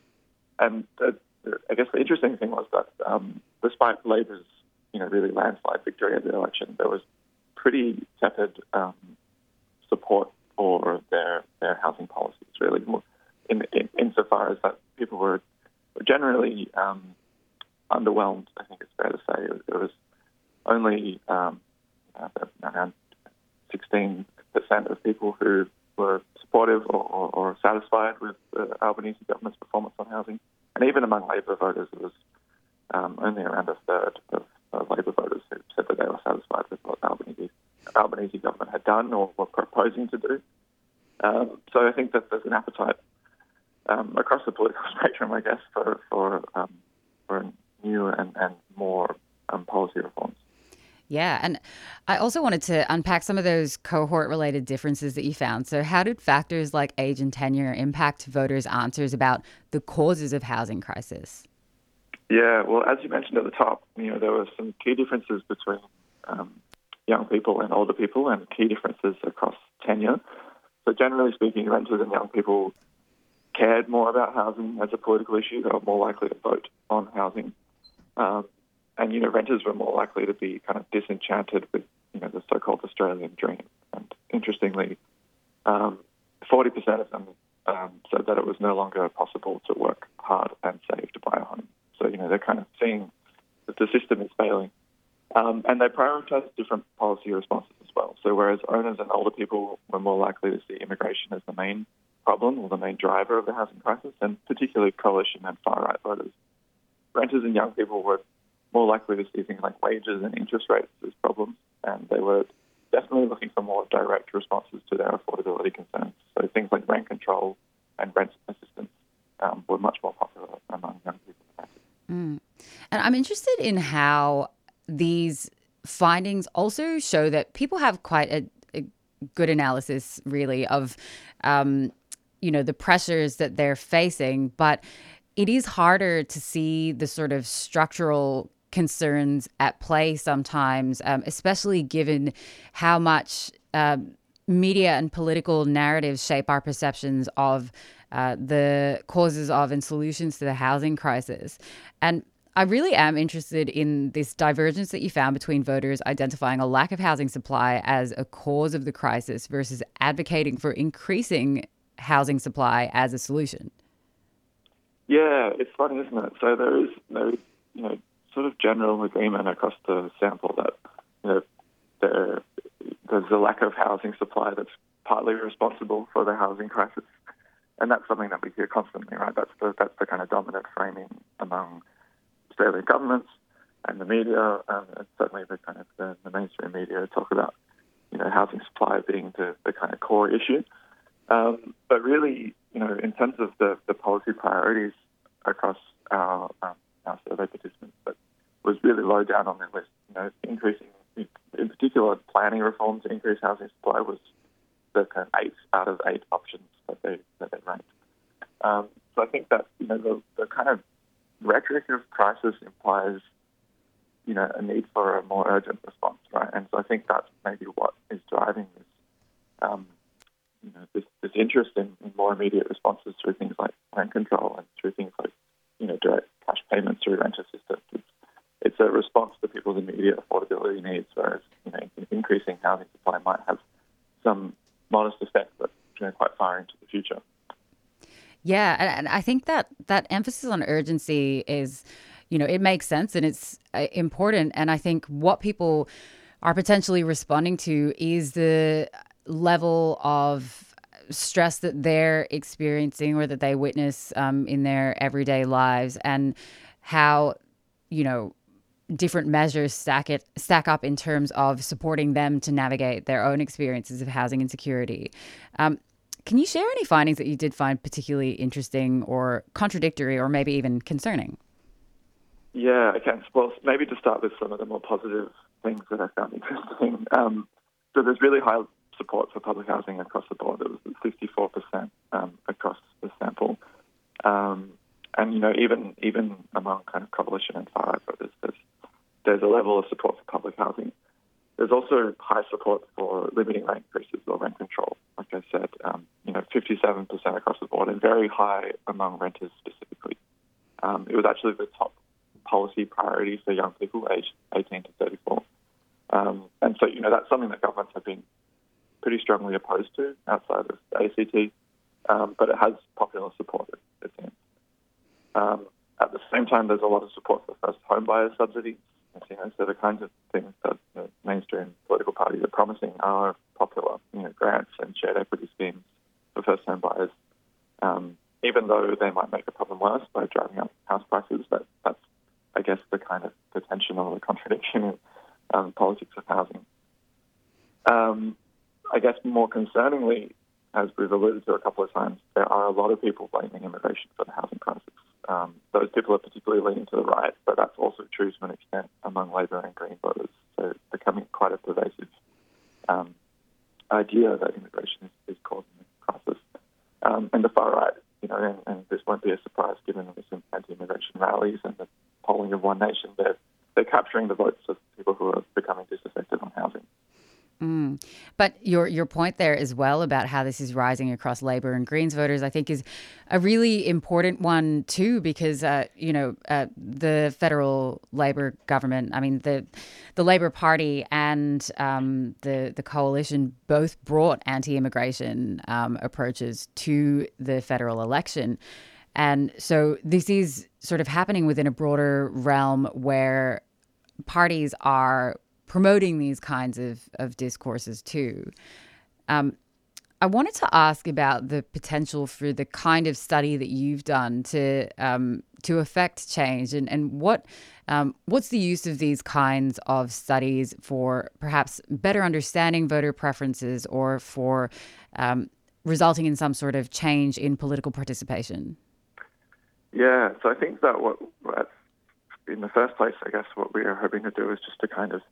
and the, I guess the interesting thing was that um, despite Labor's, you know, really landslide victory at the election, there was pretty tepid um, support for their their housing policies. Really, in, in insofar as that people were generally um, underwhelmed. I think it's fair to say there was only um, around sixteen percent of people who were supportive or, or, or satisfied with the Albanese government's performance on housing. And even among Labor voters, it was um, only around a third of, of Labor voters who said that they were satisfied with what Albanese, Albanese Albanese government had done or were proposing to do. Um, so I think that there's an appetite um, across the political spectrum, I guess, for for, um, for new and, and more um, policy reforms. Yeah, and I also wanted to unpack some of those cohort-related differences that you found. So how did factors like age and tenure impact voters' answers about the causes of housing crisis? Yeah, well, as you mentioned at the top, you know, there were some key differences between um, young people and older people, and key differences across tenure. So generally speaking, renters and young people cared more about housing as a political issue. They were more likely to vote on housing. Um, and, you know, renters were more likely to be kind of disenchanted with, you know, the so-called Australian dream. And interestingly, um, forty percent of them um, said that it was no longer possible to work hard and save to buy a home. So, you know, they're kind of seeing that the system is failing. Um, and they prioritise different policy responses as well. So whereas owners and older people were more likely to see immigration as the main problem or the main driver of the housing crisis, and particularly coalition and far-right voters, renters and young people were more likely to see things like wages and interest rates as problems, and they were definitely looking for more direct responses to their affordability concerns. So things like rent control and rent assistance um, were much more popular among young people. Mm. And I'm interested in how these findings also show that people have quite a, a good analysis, really, of, um, you know, the pressures that they're facing, but it is harder to see the sort of structural concerns at play sometimes, um, especially given how much um, media and political narratives shape our perceptions of uh, the causes of and solutions to the housing crisis. And I really am interested in this divergence that you found between voters identifying a lack of housing supply as a cause of the crisis versus advocating for increasing housing supply as a solution. Yeah, it's funny, isn't it? So there is no, you know, sort of general agreement across the sample that, you know, there, there's a lack of housing supply that's partly responsible for the housing crisis, and that's something that we hear constantly, right? That's the that's the kind of dominant framing among Australian governments and the media, um, and certainly the kind of the, the mainstream media talk about, you know, housing supply being the, the kind of core issue. Um, but really, you know, in terms of the, the policy priorities across our, um, our survey participants, that was really low down on their list. You know, increasing, in particular, planning reform to increase housing supply was the kind of eight out of eight options that they that they ranked. Um, so I think that, you know, the, the kind of rhetoric of crisis implies, you know, a need for a more urgent response, right? And so I think that's maybe what is driving this, um, you know, this, this interest in, in more immediate responses through things like rent control and through things like, you know, direct cash payments through rent assistance. It's, it's a response to people's immediate affordability needs, whereas, you know, increasing housing supply might have some modest effect, but, you know, quite far into the future. Yeah, and I think that that emphasis on urgency is, you know, it makes sense and it's important. And I think what people are potentially responding to is the level of stress that they're experiencing or that they witness um, in their everyday lives, and how, you know, different measures stack it stack up in terms of supporting them to navigate their own experiences of housing insecurity. Um, Can you share any findings that you did find particularly interesting or contradictory or maybe even concerning? Yeah, I can. Well, maybe to start with some of the more positive things that I found interesting. Um, so there's really high support for public housing across the board. It was fifty-four percent um, across the sample. Um, and, you know, even even among kind of coalition and far-right voters, there's, there's a level of support for public housing. There's also high support for limiting rent increases or rent control. Like I said, um, you know, fifty-seven percent across the board, and very high among renters specifically. Um, it was actually the top policy priority for young people aged eighteen to thirty-four. Um, and so, you know, that's something that governments have been pretty strongly opposed to outside of the A C T, um, but it has popular support, it seems. Um, at the same time, there's a lot of support for first home buyer subsidies. You know, so the kinds of things that the mainstream political parties are promising are popular, you know, grants and shared equity schemes for first-home buyers. Um, even though they might make the problem worse by driving up house prices, that, that's, I guess, the kind of the tension or the contradiction in um, politics of housing. Um, more concerningly, as we've alluded to a couple of times, there are a lot of people blaming immigration for the housing crisis. Um, those people are particularly leaning to the right, but that's also true to an extent among Labor and Green voters. So it's becoming quite a pervasive um, idea that immigration is, is causing this crisis. Um, and the far right, you know, and, and this won't be a surprise given the recent anti-immigration rallies and the polling of One Nation, they're, they're capturing the votes of people who are becoming disaffected on housing. Mm. But your your point there as well about how this is rising across Labor and Greens voters, I think, is a really important one too, because uh, you know uh, the federal Labor government, I mean the the Labor Party and um, the the coalition both brought anti-immigration um, approaches to the federal election, and so this is sort of happening within a broader realm where parties are promoting these kinds of, of discourses too. Um, I wanted to ask about the potential for the kind of study that you've done to um, to affect change, and, and what um, what's the use of these kinds of studies for perhaps better understanding voter preferences or for um, resulting in some sort of change in political participation? Yeah, so I think that what, in the first place, I guess what we are hoping to do is just to kind of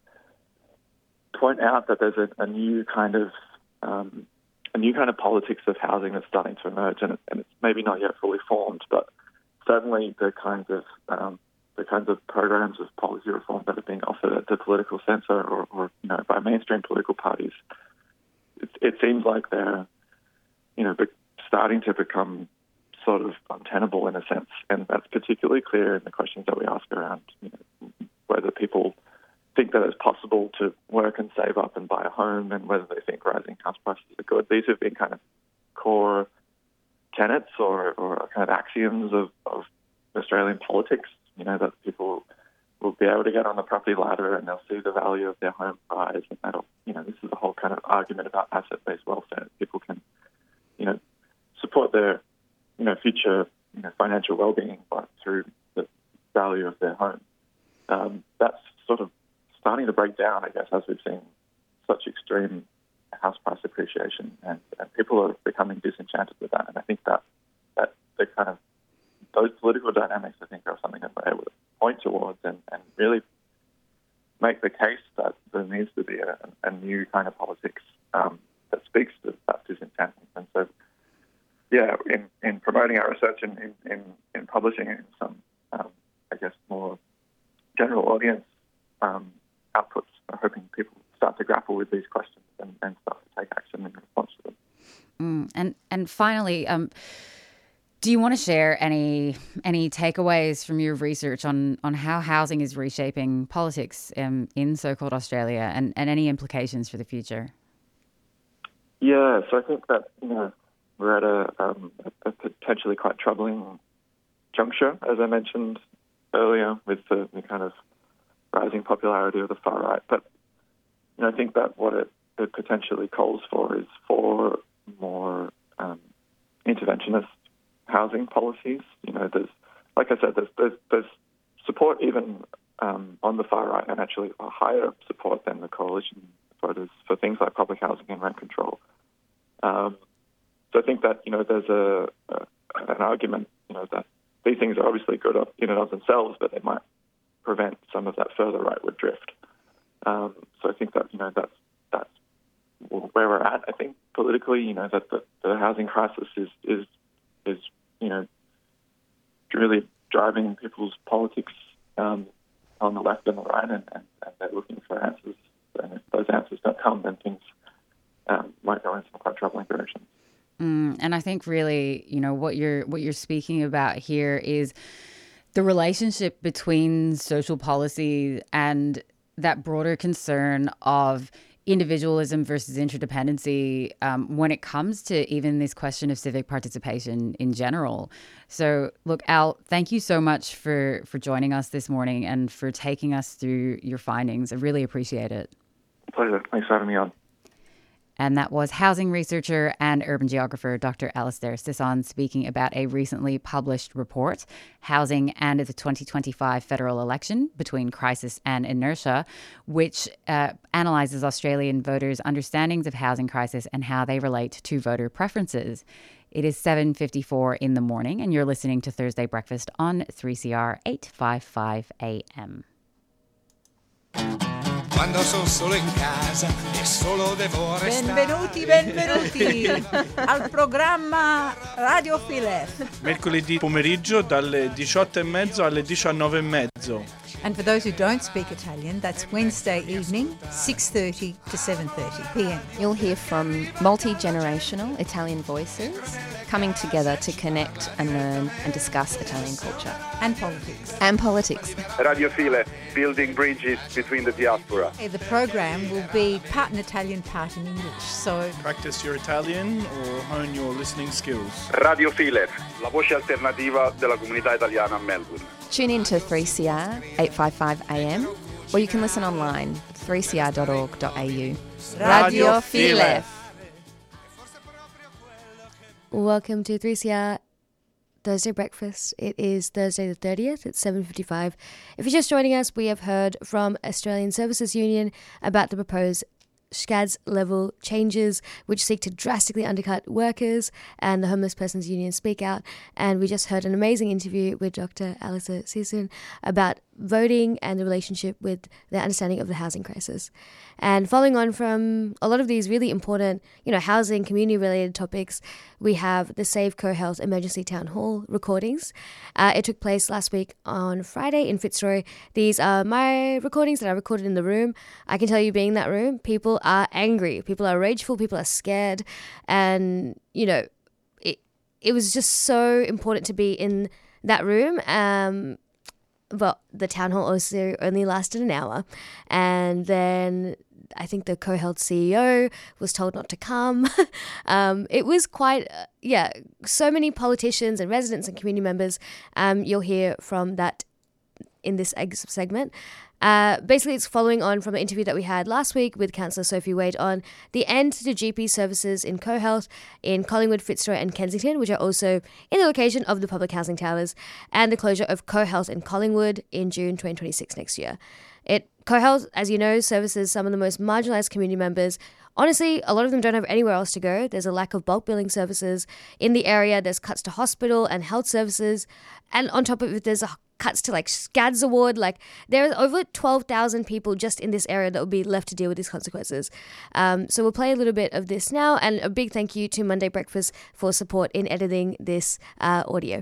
point out that there's a, a new kind of um, a new kind of politics of housing that's starting to emerge, and, it, and it's maybe not yet fully formed, but certainly the kinds of um, the kinds of programs of policy reform that are being offered at the political centre or, or you know by mainstream political parties, it, it seems like they're you know be, starting to become sort of untenable in a sense, and that's particularly clear in the questions that we ask around you know, whether people think that it's possible to work and save up and buy a home, and whether they think rising house prices are good. These have been kind of core tenets or, or kind of axioms of, of Australian politics, you know, that people will be able to get on the property ladder and they'll see the value of their home rise, and that'll, you know, this is the whole kind of argument about asset-based welfare. People can, you know, support their, you know, future, you know, financial well-being by, through the value of their home. Um, that's sort of starting to break down, I guess, as we've seen such extreme house price appreciation, and, and people are becoming disenchanted with that. And I think that that the kind of those political dynamics, I think, are something that we're able to point towards and, and really make the case that there needs to be a, a new kind of politics um, that speaks to that disenchantment. And so, yeah, in, in promoting our research and in, in, in publishing it in some, um, I guess, more general audience um, outputs, I'm hoping people start to grapple with these questions and, and start to take action in response to them. Mm, and and finally, um, do you want to share any any takeaways from your research on, on how housing is reshaping politics um, in so-called Australia, and, and any implications for the future? Yeah, so I think that you know we're at a, um, a potentially quite troubling juncture, as I mentioned earlier, with the, the kind of rising popularity of the far right. But you know, I think that what it, it potentially calls for is for more um, interventionist housing policies. You know, there's, like I said, there's there's, there's support even um, on the far right, and actually a higher support than the coalition voters for things like public housing and rent control. Um, so I think that you know there's a, a an argument, you know, that these things are obviously good in and of themselves, but they might prevent some of that further rightward drift. Um, so I think that, you know, that's, that's where we're at. I think politically, you know, that the, the housing crisis is, is, is, you know, really driving people's politics um, on the left and the right, and, and, and they're looking for answers. And if those answers don't come, then things um, might go in some quite troubling directions. Mm, and I think really, you know, what you're what you're speaking about here is the relationship between social policy and that broader concern of individualism versus interdependency um, when it comes to even this question of civic participation in general. So, look, Al, thank you so much for, for joining us this morning and for taking us through your findings. I really appreciate it. Pleasure. Thanks for having me on. And that was housing researcher and urban geographer Doctor Alastair Sisson speaking about a recently published report, Housing and the twenty twenty-five Federal Election Between Crisis and Inertia, which uh, analyses Australian voters' understandings of housing crisis and how they relate to voter preferences. It is seven fifty-four in the morning, and you're listening to Thursday Breakfast on three C R eight fifty-five A M. Quando sono solo in casa e solo devo restare. Benvenuti, benvenuti al programma Radio Filef. Mercoledì pomeriggio dalle diciotto e mezzo alle diciannove e mezzo. And for those who don't speak Italian, that's Wednesday evening, six thirty to seven thirty p m. You'll hear from multi-generational Italian voices coming together to connect and learn and discuss Italian culture. And politics. And politics. Radio File, building bridges between the diaspora. The program will be part in Italian, part in English, so... Practice your Italian or hone your listening skills. Radio File, la voce alternativa della comunità italiana a Melbourne. Tune in to three C R eight fifty-five A M, or you can listen online, three c r dot org dot a u. Radio File. Welcome to three C R Thursday Breakfast. It is Thursday the thirtieth. It's seven fifty-five. If you're just joining us, we have heard from Australian Services Union about the proposed S C A D's level changes, which seek to drastically undercut workers, and the Homeless Persons Union Speak Out. And we just heard an amazing interview with Doctor Alastair Sisson about voting and the relationship with their understanding of the housing crisis. And following on from a lot of these really important, you know, housing, community-related topics, we have the Save CoHealth Emergency Town Hall recordings. Uh, it took place last week on Friday in Fitzroy. These are my recordings that I recorded in the room. I can tell you, being in that room, people are angry, people are rageful, people are scared, and, you know, it it was just so important to be in that room. Um, but the town hall also only lasted an hour, and then I think the CoHealth C E O was told not to come. um, it was quite, uh, yeah, so many politicians and residents and community members. Um, you'll hear from that in this segment. Uh, basically, it's following on from an interview that we had last week with Councillor Sophie Wade on the end to G P services in CoHealth in Collingwood, Fitzroy and Kensington, which are also in the location of the public housing towers, and the closure of CoHealth in Collingwood in June twenty twenty-six next year. It CoHealth, as you know, services some of the most marginalised community members. Honestly, a lot of them don't have anywhere else to go. There's a lack of bulk billing services in the area. There's cuts to hospital and health services. And on top of it, there's a cuts to like S C A D's award. Like, there are over twelve thousand people just in this area that will be left to deal with these consequences. Um, so we'll play a little bit of this now. And a big thank you to Monday Breakfast for support in editing this uh, audio.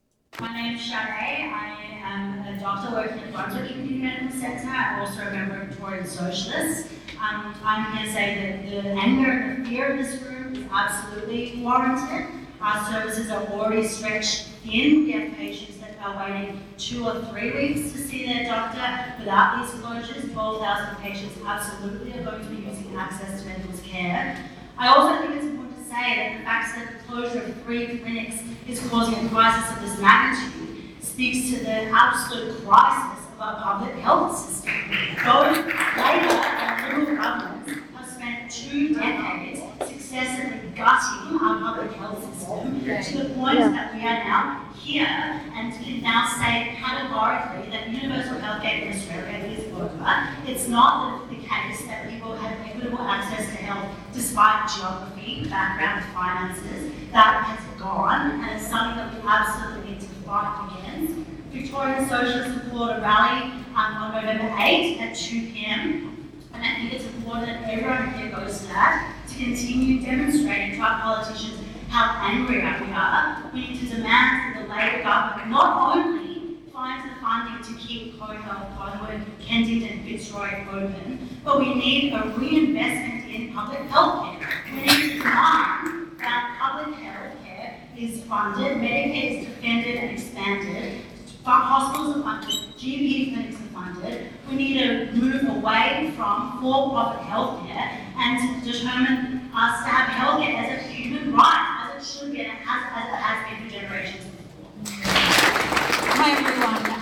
My name is Sade. I am a doctor working at Brunswick Community Medical Centre. I'm also a member of Victorian Socialists. Um, I'm here to say that the anger and the fear of this room is absolutely warranted. Our services are already stretched thin. We have patients that are waiting two or three weeks to see their doctor. Without these closures, twelve thousand patients absolutely are going to be using access to medical care. I also think it's important to say that the fact that the closure of three clinics is causing a crisis of this magnitude speaks to the absolute crisis of our public health system. Both Labor and Liberal governments have spent two decades successively gutting our public health system to the point yeah. that we are now here and can now say categorically that universal healthcare in Australia is over. It's not the, the case that people have equitable access to health despite geography, background, finances. That has gone, and it's something that we absolutely need to fight against. Victorian Socialists have called a rally um, on November eighth at two p m, and I think it's important that everyone here goes to that to continue demonstrating to our politicians how angry we are. We need to demand that the Labor government not only finds the funding to keep CoHealth, Collingwood, Kensington, Fitzroy open, but we need a reinvestment in public health care. We need to demand that public health care is funded, Medicaid is defended and expanded, hospitals are funded, G P clinics are funded. We need to move away from for-profit healthcare and to determine us to have healthcare as a human right, as it should be, and as, as it has been for generations before. Hi everyone.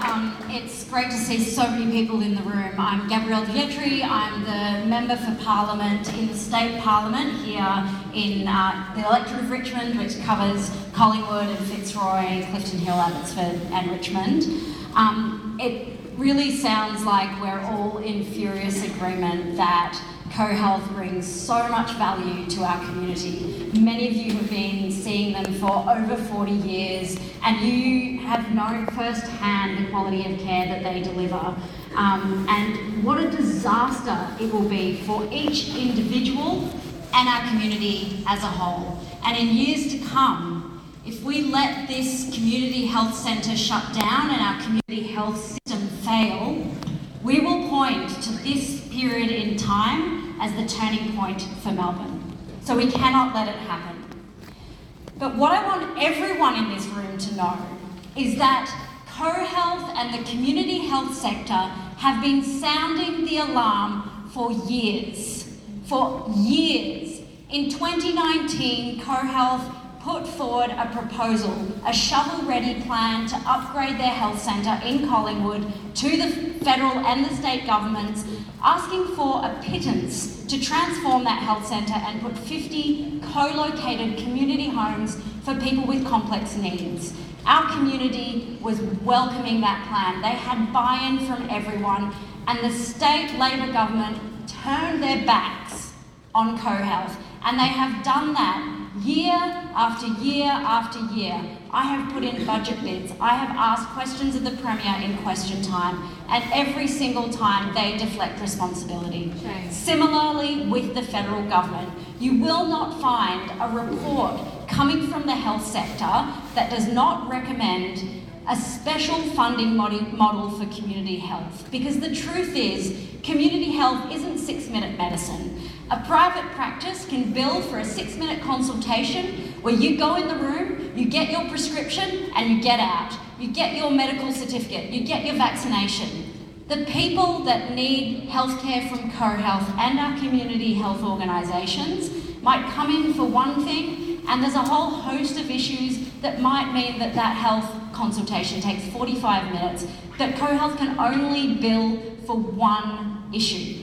Um, it's great to see so many people in the room. I'm Gabrielle Dietry. I'm the Member for Parliament in the State Parliament here in uh, the electorate of Richmond, which covers Collingwood and Fitzroy, Clifton Hill, Abbotsford and Richmond. Um, it really sounds like we're all in furious agreement that CoHealth brings so much value to our community. Many of you have been seeing them for over forty years, and you have known firsthand the quality of care that they deliver. Um, and what a disaster it will be for each individual and our community as a whole. And in years to come, if we let this community health centre shut down and our community health system fail, we will point to this period in time as the turning point for Melbourne. So we cannot let it happen. But what I want everyone in this room to know is that CoHealth and the community health sector have been sounding the alarm for years. For years. In twenty nineteen, CoHealth put forward a proposal, a shovel-ready plan to upgrade their health centre in Collingwood to the federal and the state governments, asking for a pittance to transform that health centre and put fifty co-located community homes for people with complex needs. Our community was welcoming that plan. They had buy-in from everyone, and the state Labor government turned their backs on CoHealth, and they have done that year after year after year. I have put in budget bids. I have asked questions of the Premier in question time, and every single time they deflect responsibility. Shame. Similarly with the federal government, you will not find a report coming from the health sector that does not recommend a special funding model for community health. Because the truth is, community health isn't six-minute medicine. A private practice can bill for a six-minute consultation where you go in the room, you get your prescription, and you get out. You get your medical certificate, you get your vaccination. The people that need healthcare from CoHealth and our community health organisations might come in for one thing, and there's a whole host of issues that might mean that that health consultation takes forty-five minutes, but CoHealth can only bill for one issue.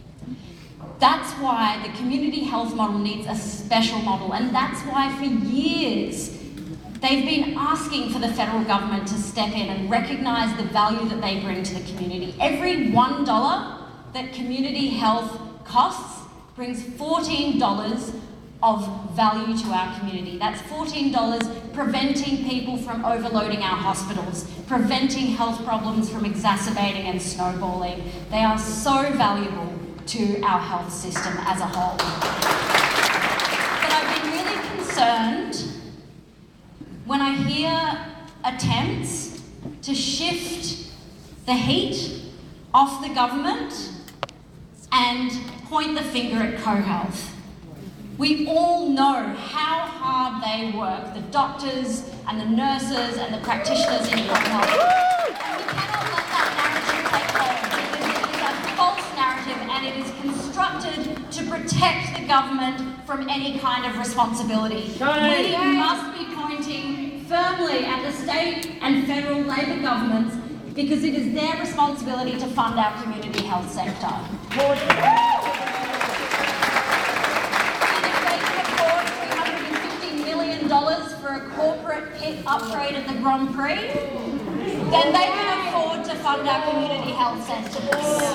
That's why the community health model needs a special model, and that's why for years they've been asking for the federal government to step in and recognise the value that they bring to the community. Every one dollar that community health costs brings fourteen dollars of value to our community. That's fourteen dollars preventing people from overloading our hospitals, preventing health problems from exacerbating and snowballing. They are so valuable to our health system as a whole. But I've been really concerned when I hear attempts to shift the heat off the government and point the finger at CoHealth. We all know how hard they work, the doctors and the nurses and the practitioners in CoHealth. And we cannot let that narrative take hold, because it is a false narrative and it is constructed to protect the government from any kind of responsibility. We must be pointing firmly at the state and federal Labor governments, because it is their responsibility to fund our community health sector. Dollars for a corporate pit upgrade at the Grand Prix, then they can afford to fund our community health centres.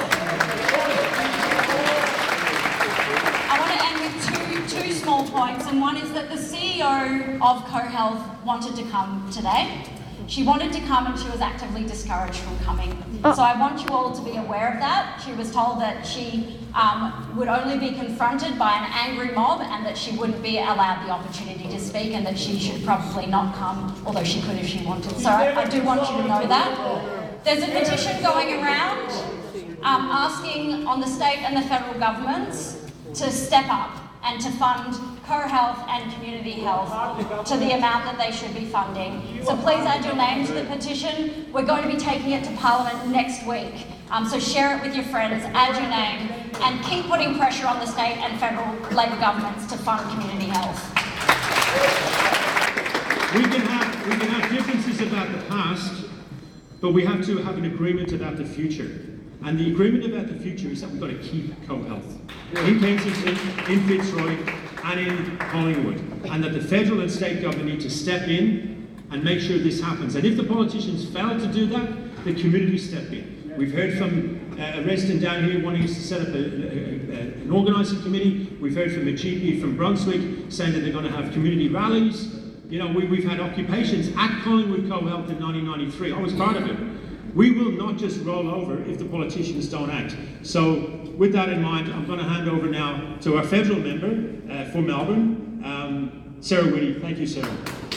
I want to end with two, two small points, and one is that the C E O of CoHealth wanted to come today. She wanted to come and she was actively discouraged from coming. Oh. So I want you all to be aware of that. She was told that she um, would only be confronted by an angry mob and that she wouldn't be allowed the opportunity to speak, and that she should probably not come, although she could if she wanted. So I, I do want you to know that. There's a petition going around um, asking on the state and the federal governments to step up and to fund CoHealth and community health to the amount that they should be funding. So please add your name to the petition. We're going to be taking it to Parliament next week. Um, so share it with your friends, add your name, and keep putting pressure on the state and federal Labor governments to fund community health. We can have, we can have differences about the past, but we have to have an agreement about the future. And the agreement about the future is that we've got to keep CoHealth in Kensington, in Fitzroy, and in Collingwood, and that the federal and state government need to step in and make sure this happens. And if the politicians fail to do that, the community step in. We've heard from uh, a resident down here wanting us to set up a, a, a, an organising committee. We've heard from a G P from Brunswick saying that they're going to have community rallies. You know, we, we've had occupations at Collingwood CoHealth in nineteen ninety-three. I was part of it. We will not just roll over if the politicians don't act. So with that in mind, I'm going to hand over now to our federal member uh, for Melbourne, um, Sarah Whitty. Thank you, Sarah.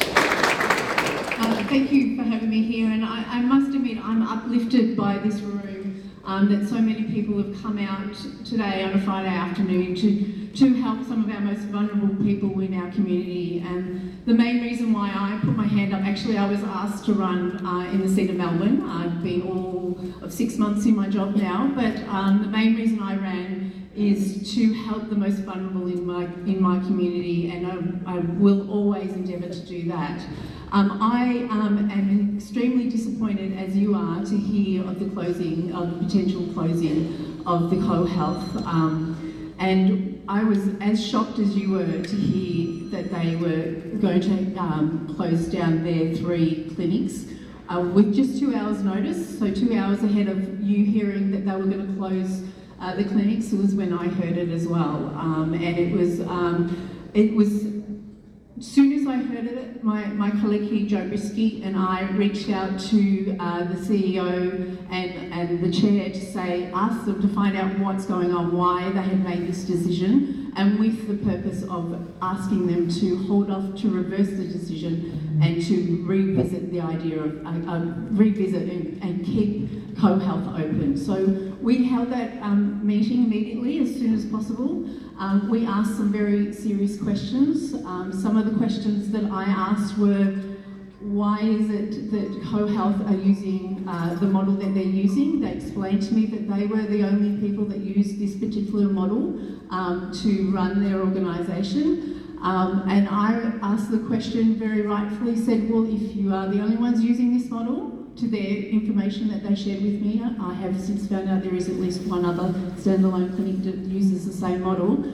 Uh, thank you for having me here, and I, I must admit I'm uplifted by this room, um, that so many people have come out today on a Friday afternoon to to help some of our most vulnerable people in our community. And the main reason why I put my hand up, actually I was asked to run uh, in the seat of Melbourne. I've been all of six months in my job now, but um, the main reason I ran is to help the most vulnerable in my in my community, and I, I will always endeavour to do that. Um, I um, am extremely disappointed, as you are, to hear of the closing, of the potential closing of the CoHealth. Um, and I was as shocked as you were to hear that they were going to um, close down their three clinics uh, with just two hours notice. So two hours ahead of you hearing that they were going to close uh, the clinics was when I heard it as well. Um, and it was, um, it was, as soon as I heard it, my, my colleague here, Joe Brisky, and I reached out to uh, the C E O and, and the chair to say, ask them to find out what's going on, why they had made this decision, and with the purpose of asking them to hold off, to reverse the decision and to revisit the idea of, uh, uh, revisit and, and keep CoHealth open. So we held that um, meeting immediately as soon as possible. Um, we asked some very serious questions. Um, some of the questions that I asked were, why is it that CoHealth are using uh, the model that they're using? They explained to me that they were the only people that used this particular model um, to run their organisation. Um, and I asked the question very rightfully, said, well, if you are the only ones using this model, to their information that they shared with me, I have since found out there is at least one other standalone clinic that uses the same model.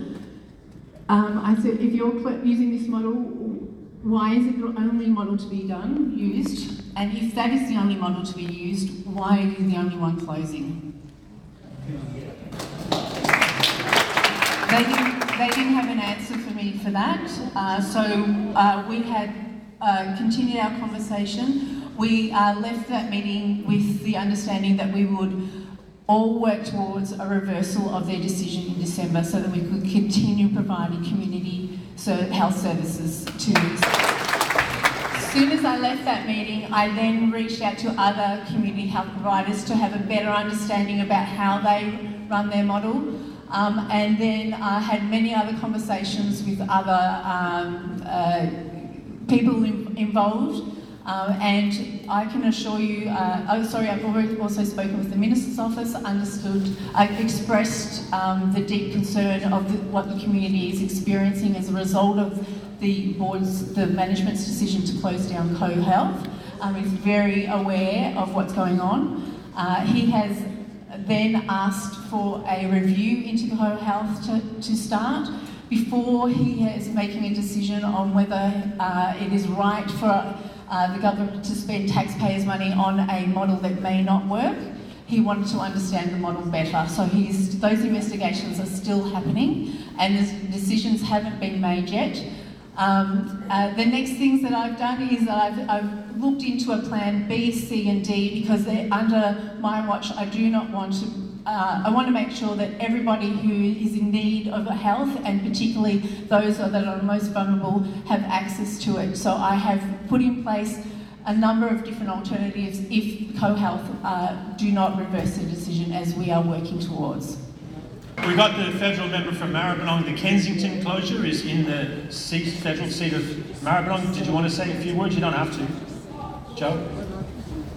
Um, I said, if you're using this model, why is it the only model to be done, used? And if that is the only model to be used, why are you the only one closing? They didn't, they didn't have an answer for me for that. Uh, so uh, we had uh, continued our conversation. We uh, left that meeting with the understanding that we would all work towards a reversal of their decision in December so that we could continue providing community health services to us. As soon as I left that meeting, I then reached out to other community health providers to have a better understanding about how they run their model, um, and then I had many other conversations with other um, uh, people in, involved. Um, and I can assure you, uh, oh sorry, I've already also spoken with the Minister's Office, understood, uh, expressed um, the deep concern of the, what the community is experiencing as a result of the board's, the management's decision to close down CoHealth. Um, he's very aware of what's going on. Uh, he has then asked for a review into CoHealth to, to start before he is making a decision on whether uh, it is right for Uh, the government to spend taxpayers' money on a model that may not work. He wanted to understand the model better. So he's, those investigations are still happening and the decisions haven't been made yet. Um, uh, the next things that I've done is that I've, I've looked into a plan B, C and D because they're under my watch. I do not want to Uh, I want to make sure that everybody who is in need of health, and particularly those that are most vulnerable, have access to it. So I have put in place a number of different alternatives if CoHealth uh, do not reverse the decision, as we are working towards. We got the federal member from Maribyrnong. The Kensington closure is in the seat, federal seat of Maribyrnong. Did you want to say a few words? You don't have to. Joe?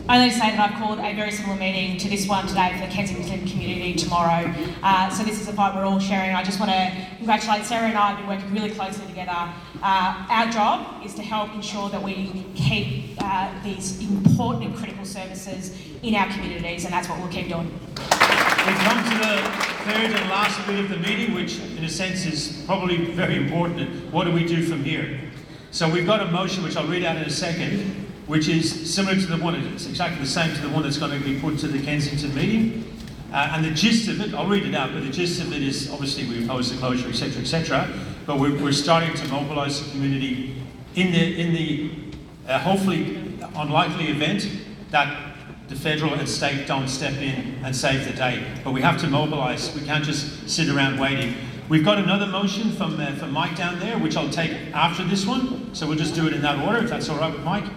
only to say that I've called a very similar meeting to this one today for the Kensington community tomorrow. Uh, so this is a fight we're all sharing. I just want to congratulate Sarah and I have been working really closely together. Uh, our job is to help ensure that we keep uh, these important and critical services in our communities, and that's what we'll keep doing. We come to the third and last bit of the meeting, which in a sense is probably very important. What do we do from here? So we've got a motion, which I'll read out in a second, which is similar to the one, it's exactly the same to the one that's going to be put to the Kensington meeting. Uh, and the gist of it, I'll read it out, but the gist of it is obviously we oppose the closure, et cetera, et cetera. But we're, we're starting to mobilise the community in the, in the uh, hopefully unlikely event that the federal and state don't step in and save the day. But we have to mobilise. We can't just sit around waiting. We've got another motion from, uh, from Mike down there, which I'll take after this one. So we'll just do it in that order, if that's all right with Mike.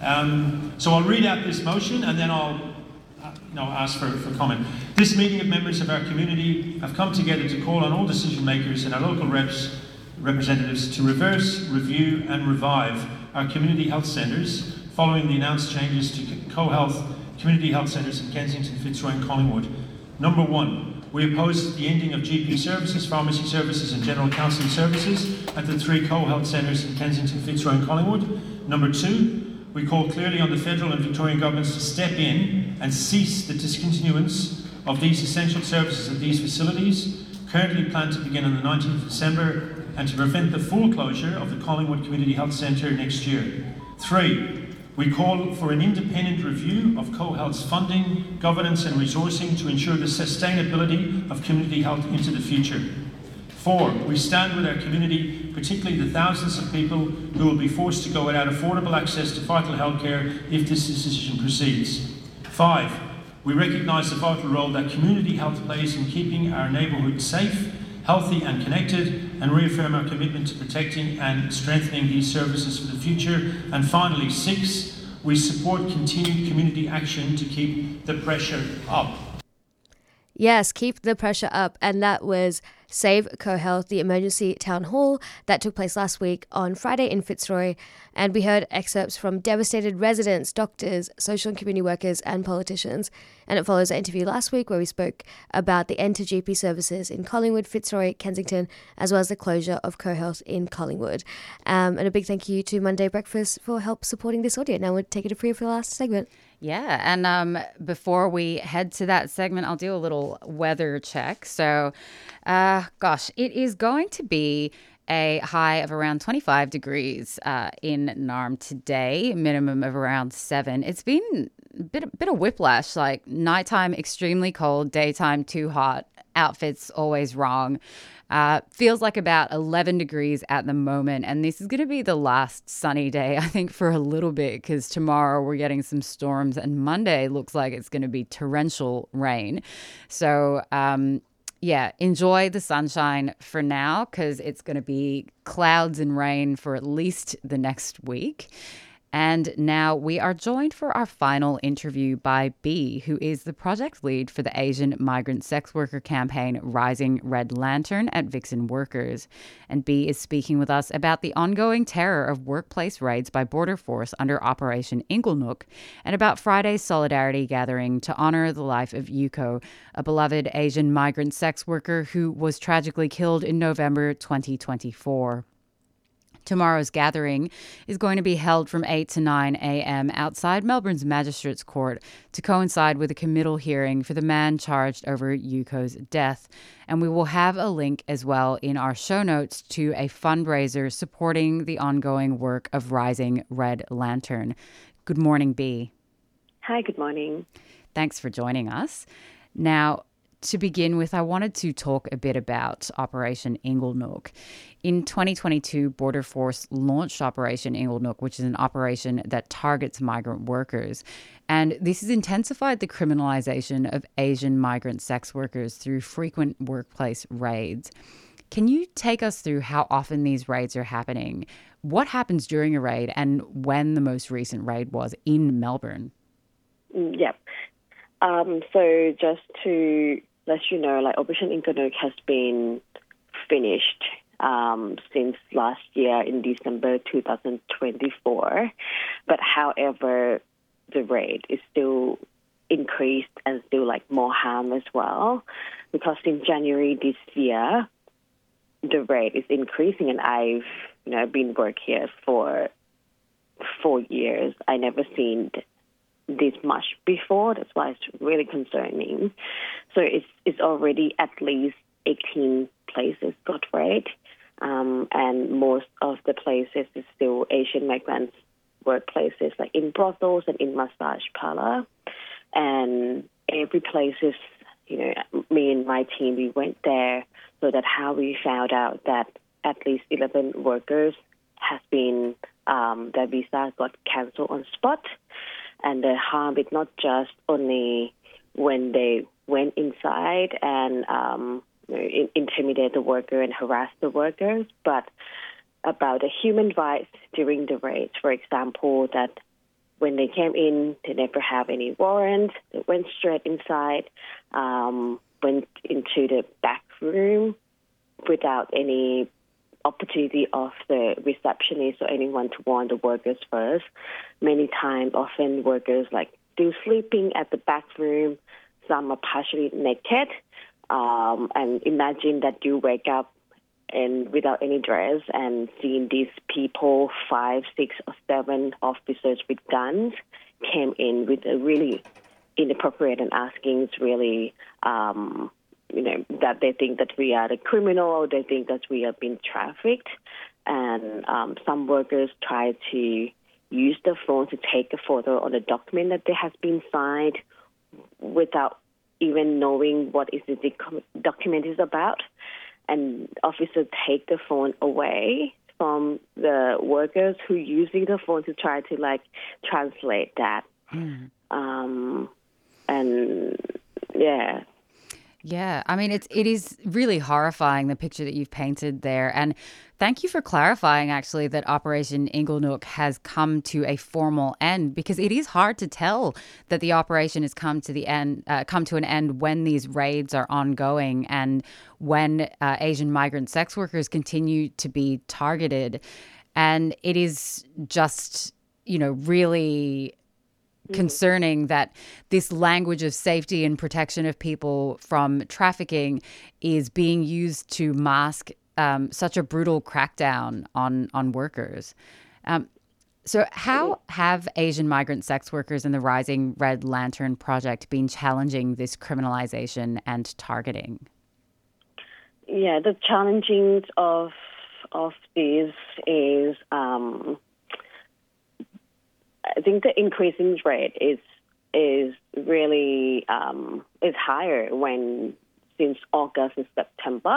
Um, so I'll read out this motion and then I'll uh, you know, ask for, for comment. This meeting of members of our community have come together to call on all decision makers and our local reps, representatives to reverse, review and revive our community health centres following the announced changes to co-health community health centres in Kensington, Fitzroy and Collingwood. Number one, we oppose the ending of G P services, pharmacy services and general counselling services at the three co-health centres in Kensington, Fitzroy and Collingwood. Number two, we call clearly on the federal and Victorian governments to step in and cease the discontinuance of these essential services at these facilities, currently planned to begin on the nineteenth of December, and to prevent the full closure of the Collingwood Community Health Centre next year. Three, we call for an independent review of co-health's funding, governance and resourcing to ensure the sustainability of community health into the future. Four, we stand with our community, particularly the thousands of people who will be forced to go without affordable access to vital healthcare if this decision proceeds. Five, we recognise the vital role that community health plays in keeping our neighbourhood safe, healthy and connected, and reaffirm our commitment to protecting and strengthening these services for the future. And finally, six, we support continued community action to keep the pressure up. Yes, keep the pressure up. And that was Save CoHealth, the emergency town hall that took place last week on Friday in Fitzroy. And we heard excerpts from devastated residents, doctors, social and community workers and politicians. And it follows an interview last week where we spoke about the end to G P services in Collingwood, Fitzroy, Kensington, as well as the closure of CoHealth in Collingwood. Um, and a big thank you to Monday Breakfast for help supporting this audio. Now we'll take it to Priya for the last segment. Yeah, and um, before we head to that segment, I'll do a little weather check. So, uh, gosh, it is going to be a high of around twenty-five degrees uh, in Narm today, minimum of around seven. It's been a bit, a bit of whiplash, like nighttime extremely cold, daytime too hot, outfits always wrong. Uh, feels like about eleven degrees at the moment, and this is going to be the last sunny day, I think, for a little bit, because tomorrow we're getting some storms, and Monday looks like it's going to be torrential rain. So, um, yeah, enjoy the sunshine for now, because it's going to be clouds and rain for at least the next week. And now we are joined for our final interview by Bea, who is the project lead for the Asian migrant sex worker campaign Rising Red Lantern at Vixen Workers. And Bea is speaking with us about the ongoing terror of workplace raids by Border Force under Operation Inglenook, and about Friday's solidarity gathering to honour the life of Yuko, a beloved Asian migrant sex worker who was tragically killed in November twenty twenty-four. Tomorrow's gathering is going to be held from eight to nine a.m. outside Melbourne's Magistrates Court to coincide with a committal hearing for the man charged over Yuko's death. And we will have a link as well in our show notes to a fundraiser supporting the ongoing work of Rising Red Lantern. Good morning, Bea. Hi, good morning. Thanks for joining us. Now, to begin with, I wanted to talk a bit about Operation Inglenook. In twenty twenty-two, Border Force launched Operation Inglenook, which is an operation that targets migrant workers. And this has intensified the criminalisation of Asian migrant sex workers through frequent workplace raids. Can you take us through how often these raids are happening? What happens during a raid, and when the most recent raid was in Melbourne? Yep. Um, so just to let you know, like Operation Inglenook has been finished um, since last year in December two thousand twenty-four. But however, the rate is still increased and still like more harm as well, because in January this year, the rate is increasing, and I've you know been working here for four years. I never seen this much before. That's why it's really concerning. So it's it's already at least eighteen places got rate, um, and most of the places is still Asian migrants workplaces, like in brothels and in massage parlor. And every place is, you know, me and my team, we went there, so that how we found out that at least eleven workers has been, um, their visa got cancelled on spot. And the harm is not just only when they went inside and um, you know, in, intimidate the worker and harass the workers, but about the human rights during the raids. For example, that when they came in, they never have any warrant. They went straight inside, um, went into the back room without any opportunity of the receptionist or anyone to warn the workers first. Many times, often workers like still sleeping at the back room. Some are partially naked. Um, and imagine that you wake up and without any dress and seeing these people, five, six or seven officers with guns came in with a really inappropriate and asking really, um, you know, that they think that we are the criminal, or they think that we are being trafficked. And um, some workers try to use the phone to take a photo on a document that they has been signed without even knowing what is the doc- document is about. And officers take the phone away from the workers who using the phone to try to like translate that. Mm. Um, and yeah. Yeah, I mean, it's it is really horrifying, the picture that you've painted there. And thank you for clarifying, actually, that Operation Inglenook has come to a formal end, because it is hard to tell that the operation has come to the end, uh, come to an end when these raids are ongoing and when uh, Asian migrant sex workers continue to be targeted. And it is just, you know, really concerning that this language of safety and protection of people from trafficking is being used to mask um, such a brutal crackdown on on workers. Um, so how have Asian migrant sex workers and the Rising Red Lantern Project been challenging this criminalization and targeting? Yeah, the challenging of of this is um, I think the increasing rate is is really um, is higher when since August and September.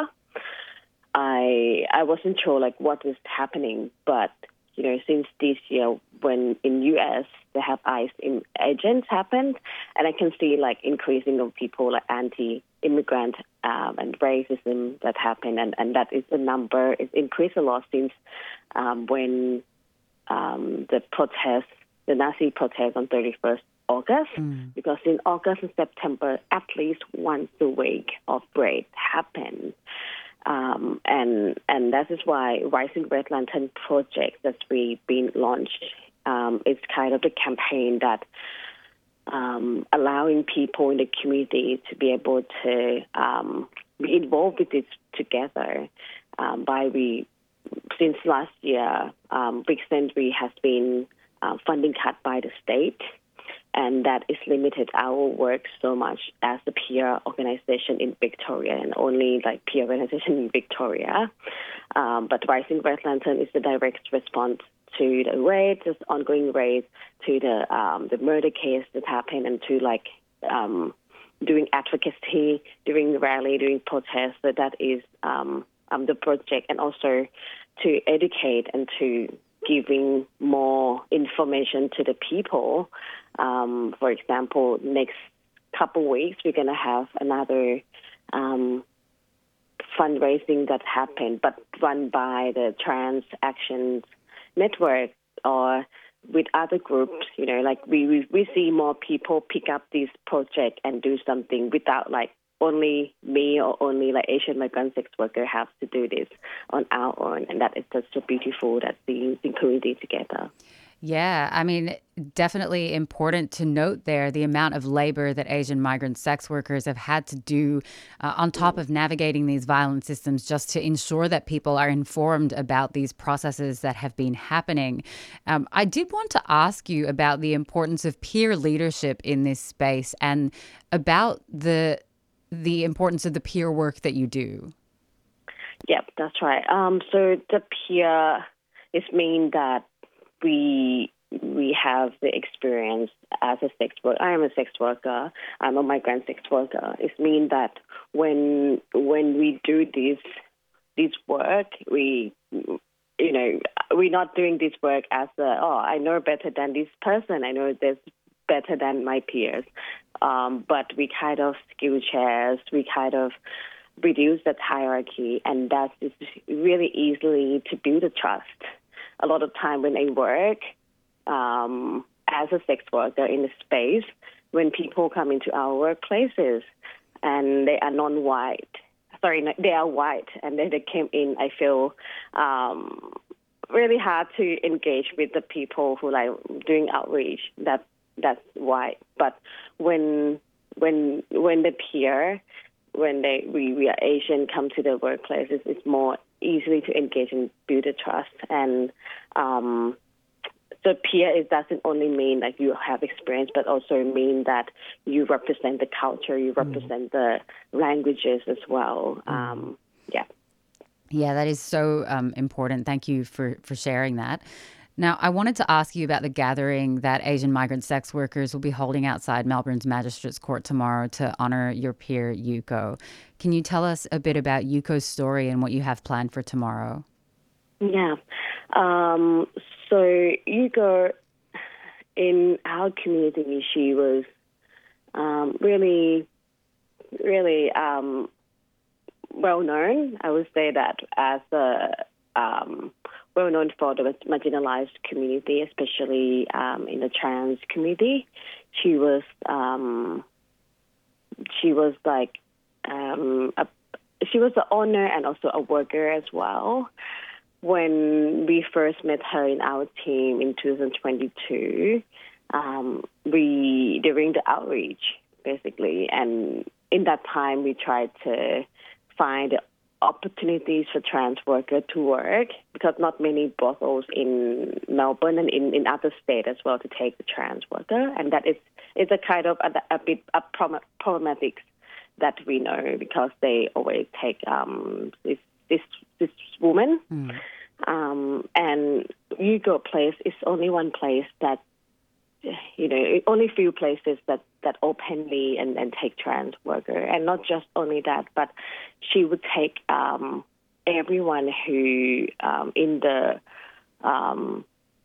I I wasn't sure like what was happening, but you know since this year when in U S they have ICE in agents happened, and I can see like increasing of people like anti-immigrant um, and racism that happened, and, and that is the number is increased a lot since um, when um, the protests. The Nazi protest on thirty-first August, mm. because in August and September, at least once a week of raid happened. Um, and and that is why Rising Red Lantern Project that's we been launched um, is kind of the campaign that um, allowing people in the community to be able to um, be involved with this together. Um, by we, since last year, um, recently has been Uh, funding cut by the state, and that is limited our work so much as a peer organization in Victoria, and only like peer organization in Victoria. Um, but Rising Red Lantern is the direct response to the raids, the ongoing raids, to the um, the murder case that happened, and to like um, doing advocacy during the rally, during protests. So that is um, um, the project, and also to educate and to giving more information to the people. Um, for example, next couple weeks, we're going to have another um, fundraising that happened, but run by the Trans Action Network or with other groups. You know, like we, we, we see more people pick up this project and do something without like only me or only like Asian migrant sex worker have to do this on our own, and that is just so beautiful that seeing the community together. Yeah, I mean, definitely important to note there the amount of labor that Asian migrant sex workers have had to do uh, on top of navigating these violent systems just to ensure that people are informed about these processes that have been happening. Um, I did want to ask you about the importance of peer leadership in this space and about the the importance of the peer work that you do. Yep, that's right. Um, so the peer is mean that we we have the experience as a sex worker. I am a sex worker. I'm a migrant sex worker. It means that when when we do this this work, we you know we're not doing this work as a oh I know better than this person. I know this better than my peers. Um, but we kind of skill shares. We kind of reduce that hierarchy, and that is really easily to build a trust. A lot of time when I work um, as a sex worker in a space, when people come into our workplaces and they are non-white, sorry, no, they are white, and then they came in, I feel um, really hard to engage with the people who like doing outreach. That that's white. But when when when the peer, when they we, we are Asian come to the workplaces, it's more easily to engage and build a trust. And um, the peer it doesn't only mean that you have experience, but also mean that you represent the culture, you represent mm-hmm. the languages as well. Mm-hmm. Um, yeah. Yeah, that is so um, important. Thank you for, for sharing that. Now, I wanted to ask you about the gathering that Asian migrant sex workers will be holding outside Melbourne's Magistrates Court tomorrow to honour your peer, Yuko. Can you tell us a bit about Yuko's story and what you have planned for tomorrow? Yeah. Um, so Yuko, in our community, she was um, really, really um, well known. I would say that as a... Um, well known for the marginalized community, especially um, in the trans community. She was um, she was like um, a, she was the owner and also a worker as well. When we first met her in our team in two thousand twenty-two, um, we during the outreach basically, and in that time we tried to find opportunities for trans workers to work, because not many brothels in Melbourne and in, in other states as well to take the trans worker, and that is is a kind of a, a bit a problematic that we know, because they always take um, this this this woman, mm. um, and Yuko Place is only one place that, you know, only few places that, that openly and, and take trans worker. And not just only that, but she would take um, everyone who um, in the um,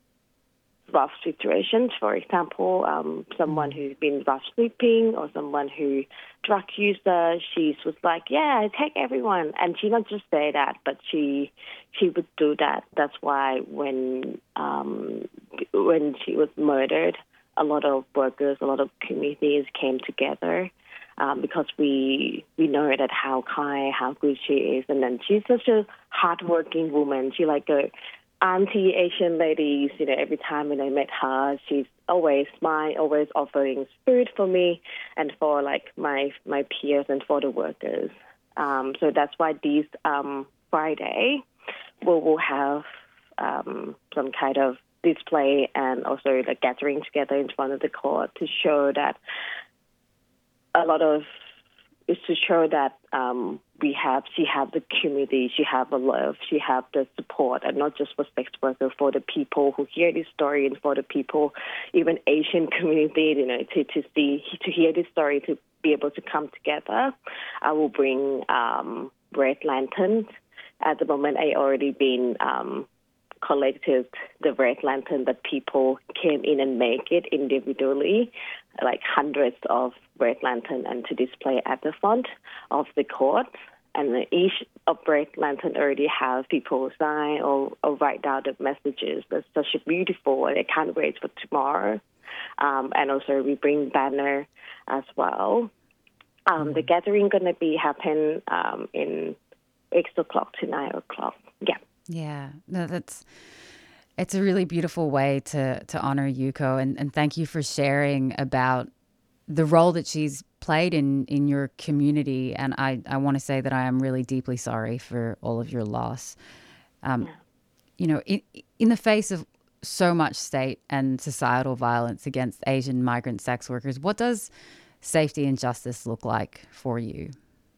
rough situations, for example, um, someone who's been rough sleeping or someone who drug user, she was like, yeah, I take everyone. And she not just say that, but she she would do that. That's why when um, when she was murdered, a lot of workers, a lot of communities came together um, because we we know that how kind, how good she is. And then she's such a hardworking woman. She like a auntie Asian ladies, you know, every time when I met her, she's always smiling, always offering food for me and for like my my peers and for the workers. Um, so that's why this um, Friday we will have um, some kind of display and also the gathering together in front of the court to show that a lot of is to show that um, we have she have the community, she have the love, she have the support, and not just for sex workers, for the people who hear this story and for the people, even Asian community, you know, to, to see to hear this story, to be able to come together. I will bring um, red lanterns. At the moment, I already been um, collected the red lantern that people came in and make it individually, like hundreds of red lantern, and to display at the front of the court. And each of red lantern already have people sign or, or write down the messages. That's such a beautiful, and I can't wait for tomorrow. Um, and also we bring banner as well. Um, mm-hmm. The gathering going to be happen um, in eight o'clock to nine o'clock. Yeah. Yeah, no, that's It's a really beautiful way to to honor Yuko, and, and thank you for sharing about the role that she's played in, in your community. And I, I want to say that I am really deeply sorry for all of your loss. Um, yeah. You know, in, in the face of so much state and societal violence against Asian migrant sex workers, what does safety and justice look like for you?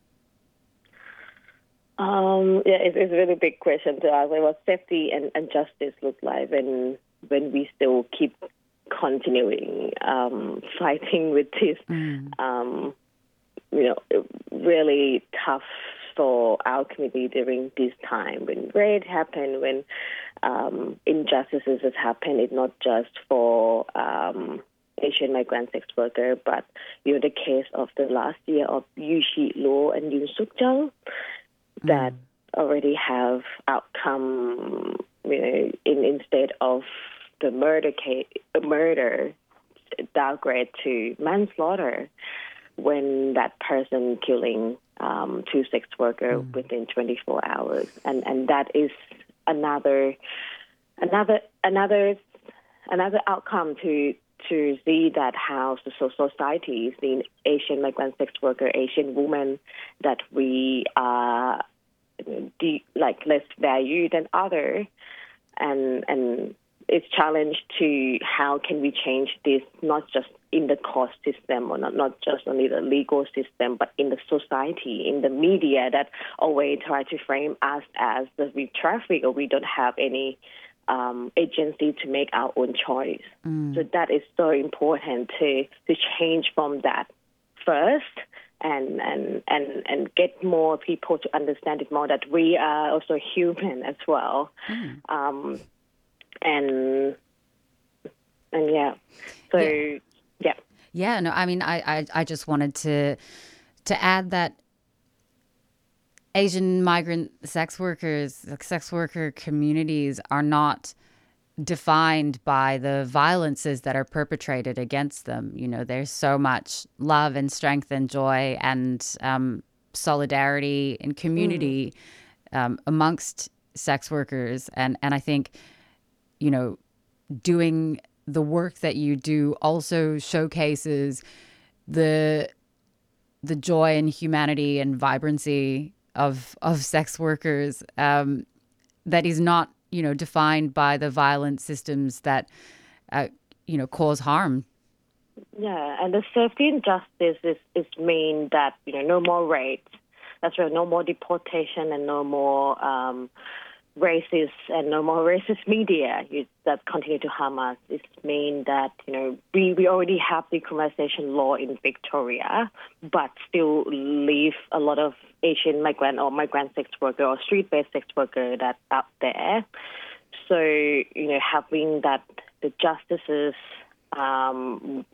Um, yeah, it's, it's a really big question to ask. What safety and, and justice look like when when we still keep continuing um, fighting with this, mm. um, you know, really tough for our community during this time when raid happened, when um, injustices has happened. It's not just for um, Asian migrant sex worker, but you know the case of the last year of Yu Shi Luo and Yoon Suk Jung that mm. already have outcome, you know, in instead of the murder case, murder downgrade to manslaughter when that person killing um, two sex workers mm. within twenty-four hours, and and that is another another another another outcome to to see that how the society, the Asian migrant sex worker, Asian women, that we are de- like less valued than other, and and it's challenged to how can we change this, not just in the court system or not, not just only the legal system, but in the society, in the media that always try to frame us as that we traffic or we don't have any um, agency to make our own choice. Mm. So that is so important to to change from that first. And, and and and get more people to understand it more that we are also human as well. Mm. Um, and and yeah, so yeah. yeah, yeah. No, I mean, I, I, I just wanted to to add that Asian migrant sex workers, like sex worker communities, are not defined by the violences that are perpetrated against them. You know, there's so much love and strength and joy and um, solidarity and community mm. um, amongst sex workers. And, and I think, you know, doing the work that you do also showcases the the joy and humanity and vibrancy of of sex workers um, that is not, you know, defined by the violent systems that, uh, you know, cause harm. Yeah, and the safety and justice is, is mean that, you know, no more rape. That's right, no more deportation and no more um, racist and no more racist media you, that continue to harm us. It mean that, you know, we, we already have decriminalization law in Victoria, but still leave a lot of Asian migrant or migrant sex worker or street-based sex worker that out there. So, you know, having that the justices um,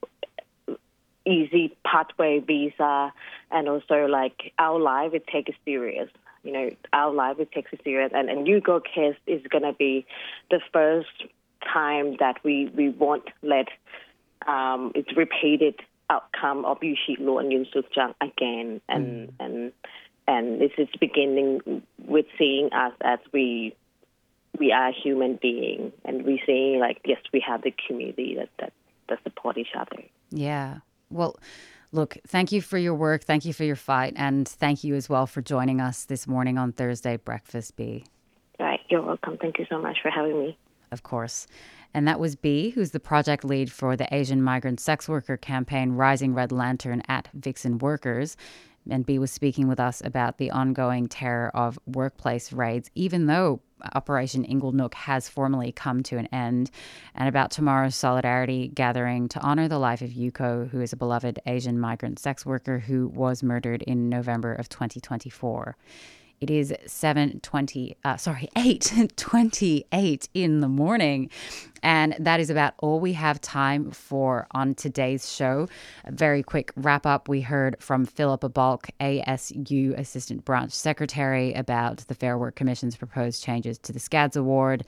easy pathway visa and also like our life, it take it serious. You know, our life, it takes it serious. And, and Yuko case is going to be the first time that we, we won't let um, it's repeated outcome of Yu Shi Luo and Yoon Suk Jung again. And, mm. and and this is beginning with seeing us as we we are human beings. And we seeing like, yes, we have the community that, that, that support each other. Yeah. Well, look, thank you for your work. Thank you for your fight. And thank you as well for joining us this morning on Thursday Breakfast, B. Right. You're welcome. Thank you so much for having me. Of course. And that was B, who's the project lead for the Asian migrant sex worker campaign Rising Red Lantern at Vixen Workers. And B was speaking with us about the ongoing terror of workplace raids, even though Operation Inglenook has formally come to an end, and about tomorrow's solidarity gathering to honor the life of Yuko, who is a beloved Asian migrant sex worker who was murdered in November of twenty twenty-four. It is seven twenty, uh, sorry, eight twenty-eight in the morning. And that is about all we have time for on today's show. A very quick wrap up. We heard from Philippa Bulk, A S U Assistant Branch Secretary, about the Fair Work Commission's proposed changes to the SCADS award.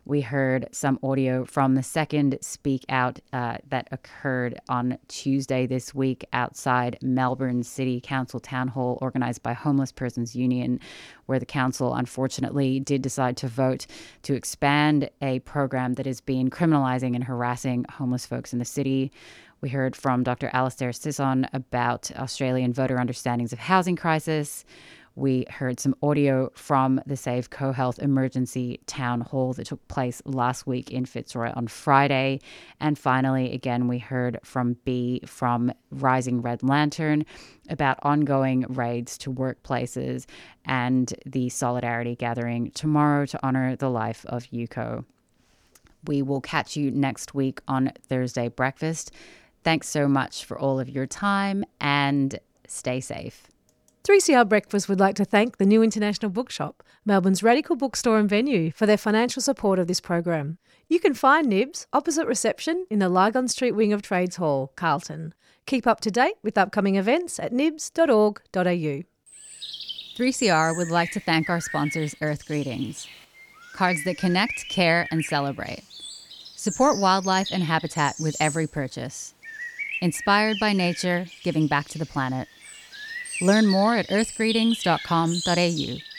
We heard some audio from the second Speak Out uh, that occurred on Tuesday this week outside Melbourne City Council Town Hall, organised by Homeless Persons Union, where the council unfortunately did decide to vote to expand a program that has been criminalising and harassing homeless folks in the city. We heard from Doctor Alastair Sisson about Australian voter understandings of housing crisis. We heard some audio from the Save CoHealth Emergency Town Hall that took place last week in Fitzroy on Friday. And finally, again, we heard from B from Rising Red Lantern about ongoing raids to workplaces and the solidarity gathering tomorrow to honour the life of Yuko. We will catch you next week on Thursday Breakfast. Thanks so much for all of your time and stay safe. three C R Breakfast would like to thank the New International Bookshop, Melbourne's radical bookstore and venue, for their financial support of this program. You can find Nibs opposite reception in the Lygon Street wing of Trades Hall, Carlton. Keep up to date with upcoming events at nibs dot org dot a u. three C R would like to thank our sponsors, Earth Greetings. Cards that connect, care, and celebrate. Support wildlife and habitat with every purchase. Inspired by nature, giving back to the planet. Learn more at earth greetings dot com dot a u.